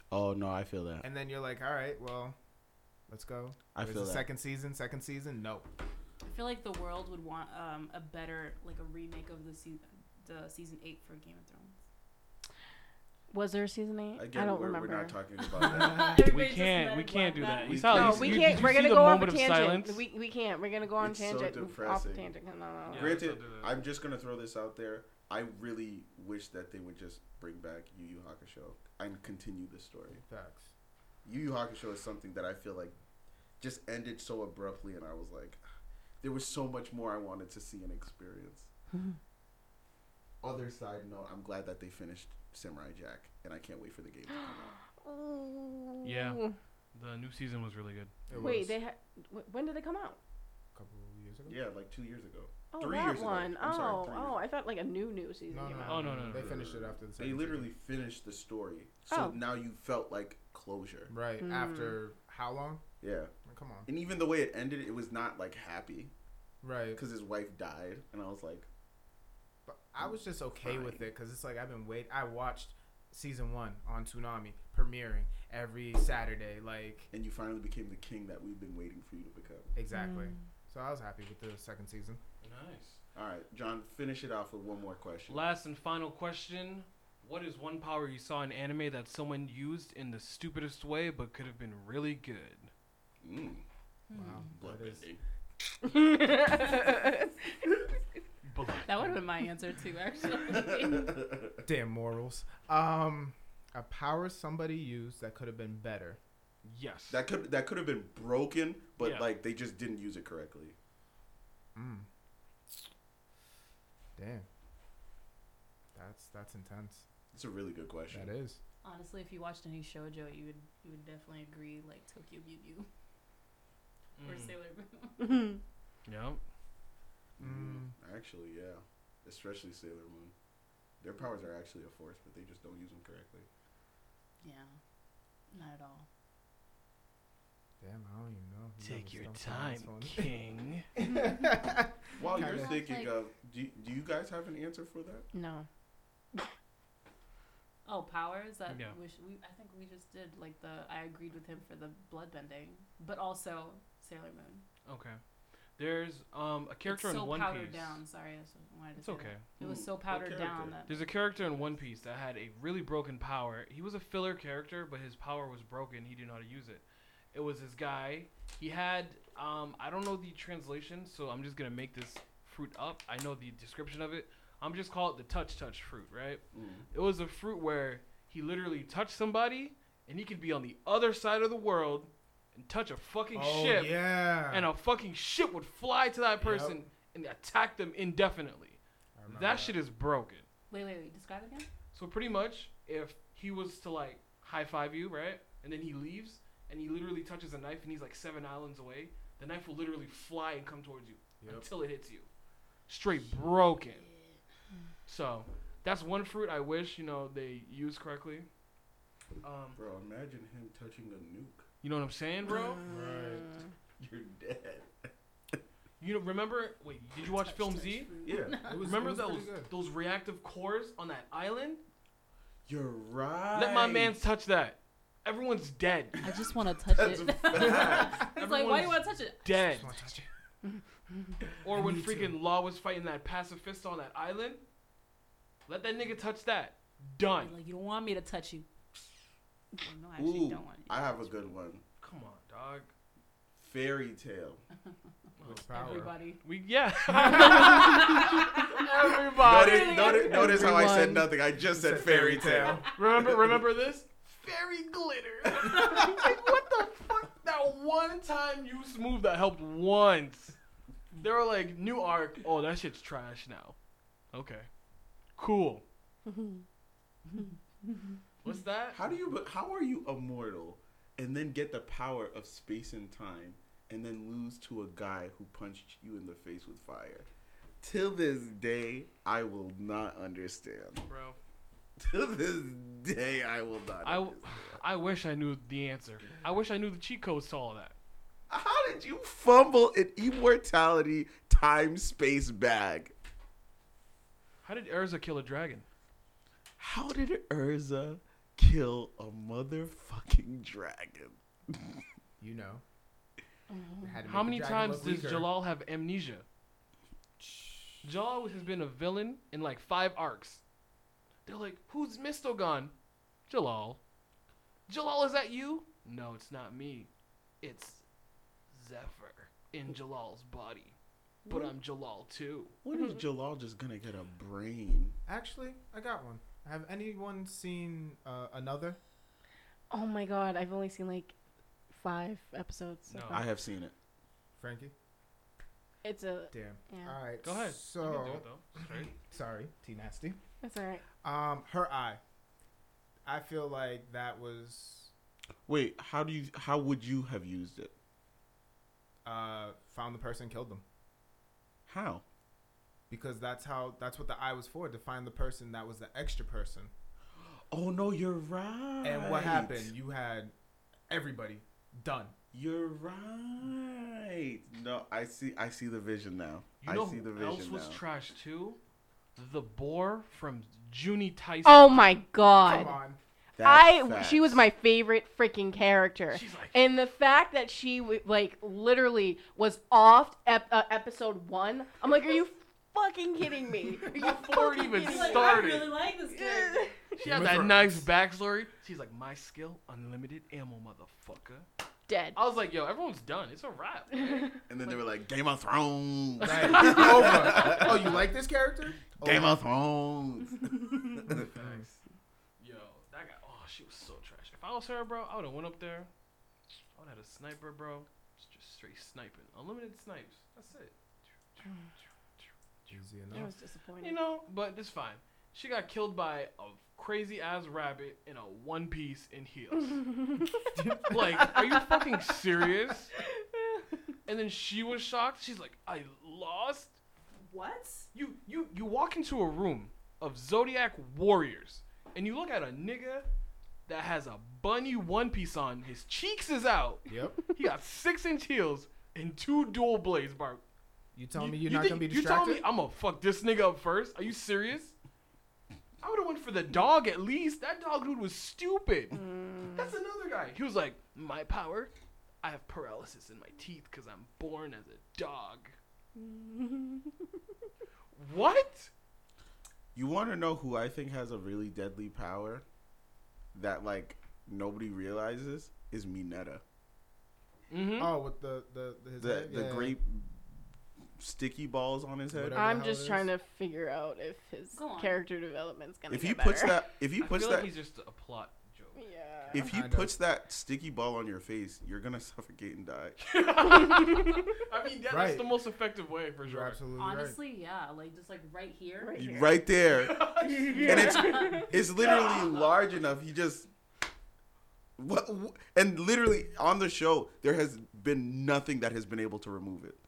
Oh no, I feel that. And then you're like, all right, well, let's go. I There's feel a that. second season, second season. No. I feel like the world would want um, a better, like a remake of the se- the season eight for Game of Thrones. Was there a season eight? Again, I don't we're, remember. we're not talking about that. We Everybody just can't. let We it can't go. do that. We You saw- can't. No, you- we did can't. you We're see gonna the go off a moment of tangent. silence? We we can't. We're gonna go on It's so tangent. off depressing. tangent. No, no, no. Yeah. Granted, let's not do that. I'm just gonna throw this out there. I really wish that they would just bring back Yu Yu Hakusho and continue the story. Facts. Yu Yu Hakusho is something that I feel like just ended so abruptly, and I was like, there was so much more I wanted to see and experience. Other side note, I'm glad that they finished Samurai Jack, and I can't wait for the game to come out. Yeah. The new season was really good. It Wait, was they had. When did they come out? a couple of years ago. Yeah, like two years ago. Oh, Three that years ago. one. I'm sorry, oh, three years oh, ago. I thought like a new new season No, came no, out. Oh, no, no, no. They finished it after the They second literally season. finished the story, so Oh. now you felt like closure. Right Mm. after how long? Yeah, Come on. and even the way it ended, it was not like happy Right. because his wife died, and I was like, But I was just okay Fine. with it because it's like I've been waiting. I watched season one on Toonami premiering every Saturday. Like and you finally became the king that we've been waiting for you to become. exactly. Mm. So I was happy with the second season. Nice. All right, John, finish it off with one more question. Last and final question. What is one power you saw in anime that someone used in the stupidest way but could have been really good? Mm, Wow. That is- bloodbending. That would have been my answer too, actually. Damn morals. Um, a power somebody used that could have been better. Yes. That could that could have been broken, but Yeah. like they just didn't use it correctly. Mm. Damn. That's that's intense. It's a really good question. That is. Honestly, if you watched any shoujo, you would you would definitely agree, like Tokyo Mew Mew or Mm. Sailor Moon. Yep. Mm. Actually, yeah, especially Sailor Moon. Their powers are actually a force, but they just don't use them correctly. Yeah, not at all. Damn, I don't even know. You Take never your stumped me on time, this one. King. While Kinda. you're thinking Like- of, do you, do you guys have an answer for that? No. Oh, powers that Yeah. wish we I think we just did like the I agreed with him for the bloodbending, but also Sailor Moon. Okay. There's um a character it's so in One powdered Piece. down. Sorry, I just wanted to It's say okay. that. It was Hmm, so what powdered down character? that There's a character in One Piece that had a really broken power. He was a filler character, but his power was broken. He didn't know how to use it. It was this guy. He had um I don't know the translation, so I'm just gonna make this fruit up. I know the description of it. I'm just call it the touch touch fruit, right? Mm. It was a fruit where he literally touched somebody, and he could be on the other side of the world and touch a fucking Oh ship, yeah. and a fucking ship would fly to that person and attack them indefinitely. I remember That shit is broken. Wait, wait, wait. Describe it again. So pretty much, if he was to like high five you, right, and then he leaves, and he literally touches a knife, and he's like seven islands away, the knife will literally fly and come towards you Yep. until it hits you, straight broken. So that's one fruit I wish you know they used correctly. Um, Bro, imagine him touching a nuke. you know what I'm saying, bro? Right. You're dead. You know, remember? Wait, did you watch Touch, Film touch Z? fruit. Yeah, It was, Remember it was those pretty good. those reactive cores on that island? you're right. Let my man touch that. Everyone's dead. I just want to touch That's it. a fact. It's like, why do you Everyone's want to touch it? Dead. Just wanna touch it. Or I when need to. freaking Law was fighting that pacifist on that island, let that nigga touch that. Done. Like, you don't want me to touch you. Well, no, I actually Ooh, don't want you. to I have a touch good one. Come on, dog. Fairy tale. With me. power. Everybody. We yeah. Notice, Everybody. notice, notice how I said Everyone nothing. I just said said fairy fairy tale. Remember remember this? Fairy glitter. Like, what the fuck? That one time use move that helped once. They were like, new arc. Oh, that shit's trash now. Okay. Cool. What's that? How do you? but How are you immortal and then get the power of space and time and then lose to a guy who punched you in the face with fire? Till this day, I will not understand. Bro. Till this day, I will not. I, understand. I wish I knew the answer. I wish I knew the cheat codes to all of that. How did you fumble an immortality time space bag? How did Urza kill a dragon? How did Urza kill a motherfucking dragon. You know. Had to How make many the dragon times look does weaker. Jalal have amnesia? Jalal has been a villain in like five arcs. They're like, who's Mistogon? Jalal. Jalal, is that you? No, it's not me. It's Zephyr in Jalal's body. But I'm Jalal too. When is Jalal just gonna get a brain? Actually, I got one. Have anyone seen uh, Another? Oh my god, I've only seen like five episodes. So No. far. I have seen it. Frankie? It's a Damn. yeah. All right. Go ahead. So, You can do it, though. Straight. sorry, T Nasty. That's alright. Um, her eye. I feel like that was Wait, how do you? How would you have used it? uh found the person, killed them. How? Because that's how that's what the eye was for, to find the person that was the extra person. Oh no, you're right. And what happened? You had everybody done. You're right. No, I see. I see the vision now. You I know see the who vision else was now. trash too? The boar from Junie Tyson. Oh my god. Come on. That's I facts. she was my favorite freaking character. She's like, And the fact that she w- like literally was off ep- uh, episode one, I'm like, are you fucking kidding me? Are you Before it fucking even kidding me? Like, I started. really like this character. she had Game of that Thrones. nice backstory. She's like, my skill, unlimited ammo, motherfucker. Dead. I was like, yo, everyone's done. It's a wrap. man. And then they were like, Game of Thrones. Right. Over. Oh, you like this character? Game Over. of Thrones. Yo, that guy. Oh, she was so trash. If I was her, bro, I would have went up there. I would have had a sniper, bro. Just, just straight sniping, unlimited snipes. That's it. Easy It enough. was disappointing. You know, but it's fine. She got killed by a crazy ass rabbit in a one piece in heels. Like, are you fucking serious? And then she was shocked. She's like, I lost. What? You you you walk into a room of Zodiac warriors, and you look at a nigga that has a bunny one piece on. His cheeks is out. Yep. He got six inch heels and two dual blades, bro. You telling me You- you're you not think- gonna be You telling distracted? me I'm gonna fuck this nigga up first? Are you serious? I would have went for the dog at least. That dog dude was stupid. Mm. That's another guy. He was like, my power, I have paralysis in my teeth because I'm born as a dog. What? You want to know who I think has a really deadly power that like nobody realizes is Mineta. Mm-hmm. Oh, with the the the, his The head? the Yeah. grape sticky balls on his head. Whatever. I'm the hell just it trying is. to figure out if his Go on. character development's gonna If get he better. puts that, if he I puts feel that, like he's just a plot joke. Yeah. if he Kind of. puts that sticky ball on your face, you're gonna suffocate and die. I mean, that, that's Right. the most effective way for You're sure. absolutely Honestly, yeah. Like, just like right here. Right here. Right there, and it's it's literally large enough. He just what, and literally on the show, there has been nothing that has been able to remove it.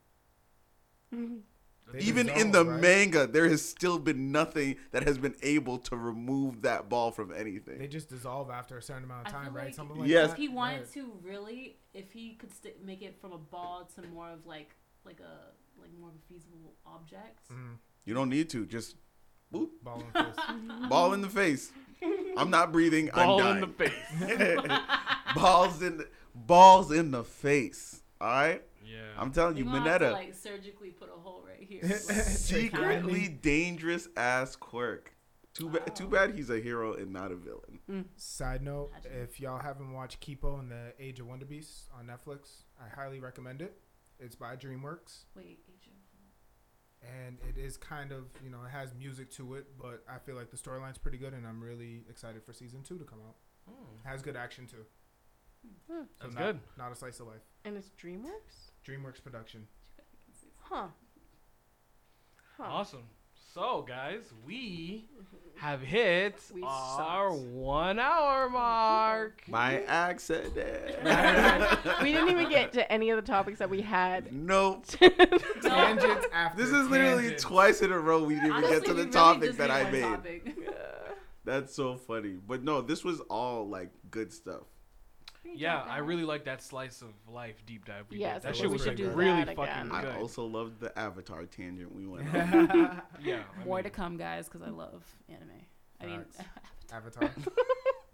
They Even dissolve, in the right? manga, there has still been nothing that has been able to remove that ball from anything. They just dissolve after a certain amount of I time, feel right? like Something like Yes. that. If he wanted Right. to really, if he could st- make it from a ball to more of like like a like more of a feasible object. Mhm. You don't need to. Just boop, Ball in the face. ball in the face. I'm not breathing. Ball I'm in dying. the face. balls in the balls in the face. All right. Yeah. I'm telling you, You're gonna have to, Mineta, like surgically put a hole right here. secretly dangerous ass quirk. Too bad. Too Wow. bad he's a hero and not a villain. Side note: Gotcha. if y'all haven't watched Kipo and the Age of Wonder Beasts on Netflix, I highly recommend it. It's by DreamWorks, Wait, Agent. and it is kind of, you know, it has music to it, but I feel like the storyline's pretty good, and I'm really excited for season two to come out. Hmm. Has good action too. So That's not, good. Not a slice of life. And it's DreamWorks? DreamWorks production. Huh. Huh. Awesome. So, guys, we have hit We our sucked. one hour mark. My accident. We didn't even get to any of the topics that we had. Nope. Tangents after This is literally tangents. twice in a row we didn't even get to the topic that I made. That's so funny. But no, this was all like good stuff. Yeah, I really like that slice of life deep dive. We Yes, did. I That think shit we was should like do really that fucking again. I good. also loved the Avatar tangent we went on. Yeah. I More mean, to come, guys, because I love anime. I mean, Facts. Avatar.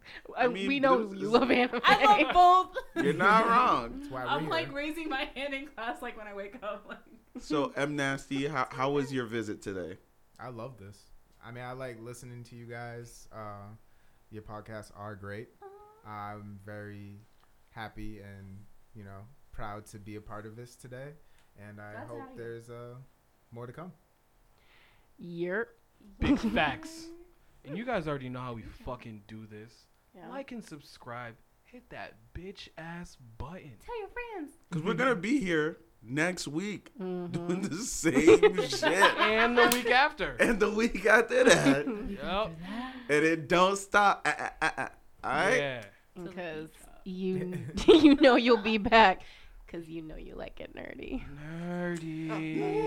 I, mean, we know this you is- love anime. I love both. You're not wrong. That's why we're I'm here. like raising my hand in class, like when I wake up. Like, So, M Nasty, how how was your visit today? I love this. I mean, I like listening to you guys. Uh, your podcasts are great. I'm very happy and, you know, proud to be a part of this today. And I Glad to hope have you. there's uh, more to come. Yerp. Big facts. And you guys already know how we fucking do this. Yeah. Like and subscribe. Hit that bitch ass button. tell your friends. Because we're going to be here next week Mhm. doing the same shit. And the week after. And the week after that. Yep. And it don't stop. Ah, ah, ah, ah. All right? Yeah. Because you you know you'll be back because you know you like it nerdy. Nerdy.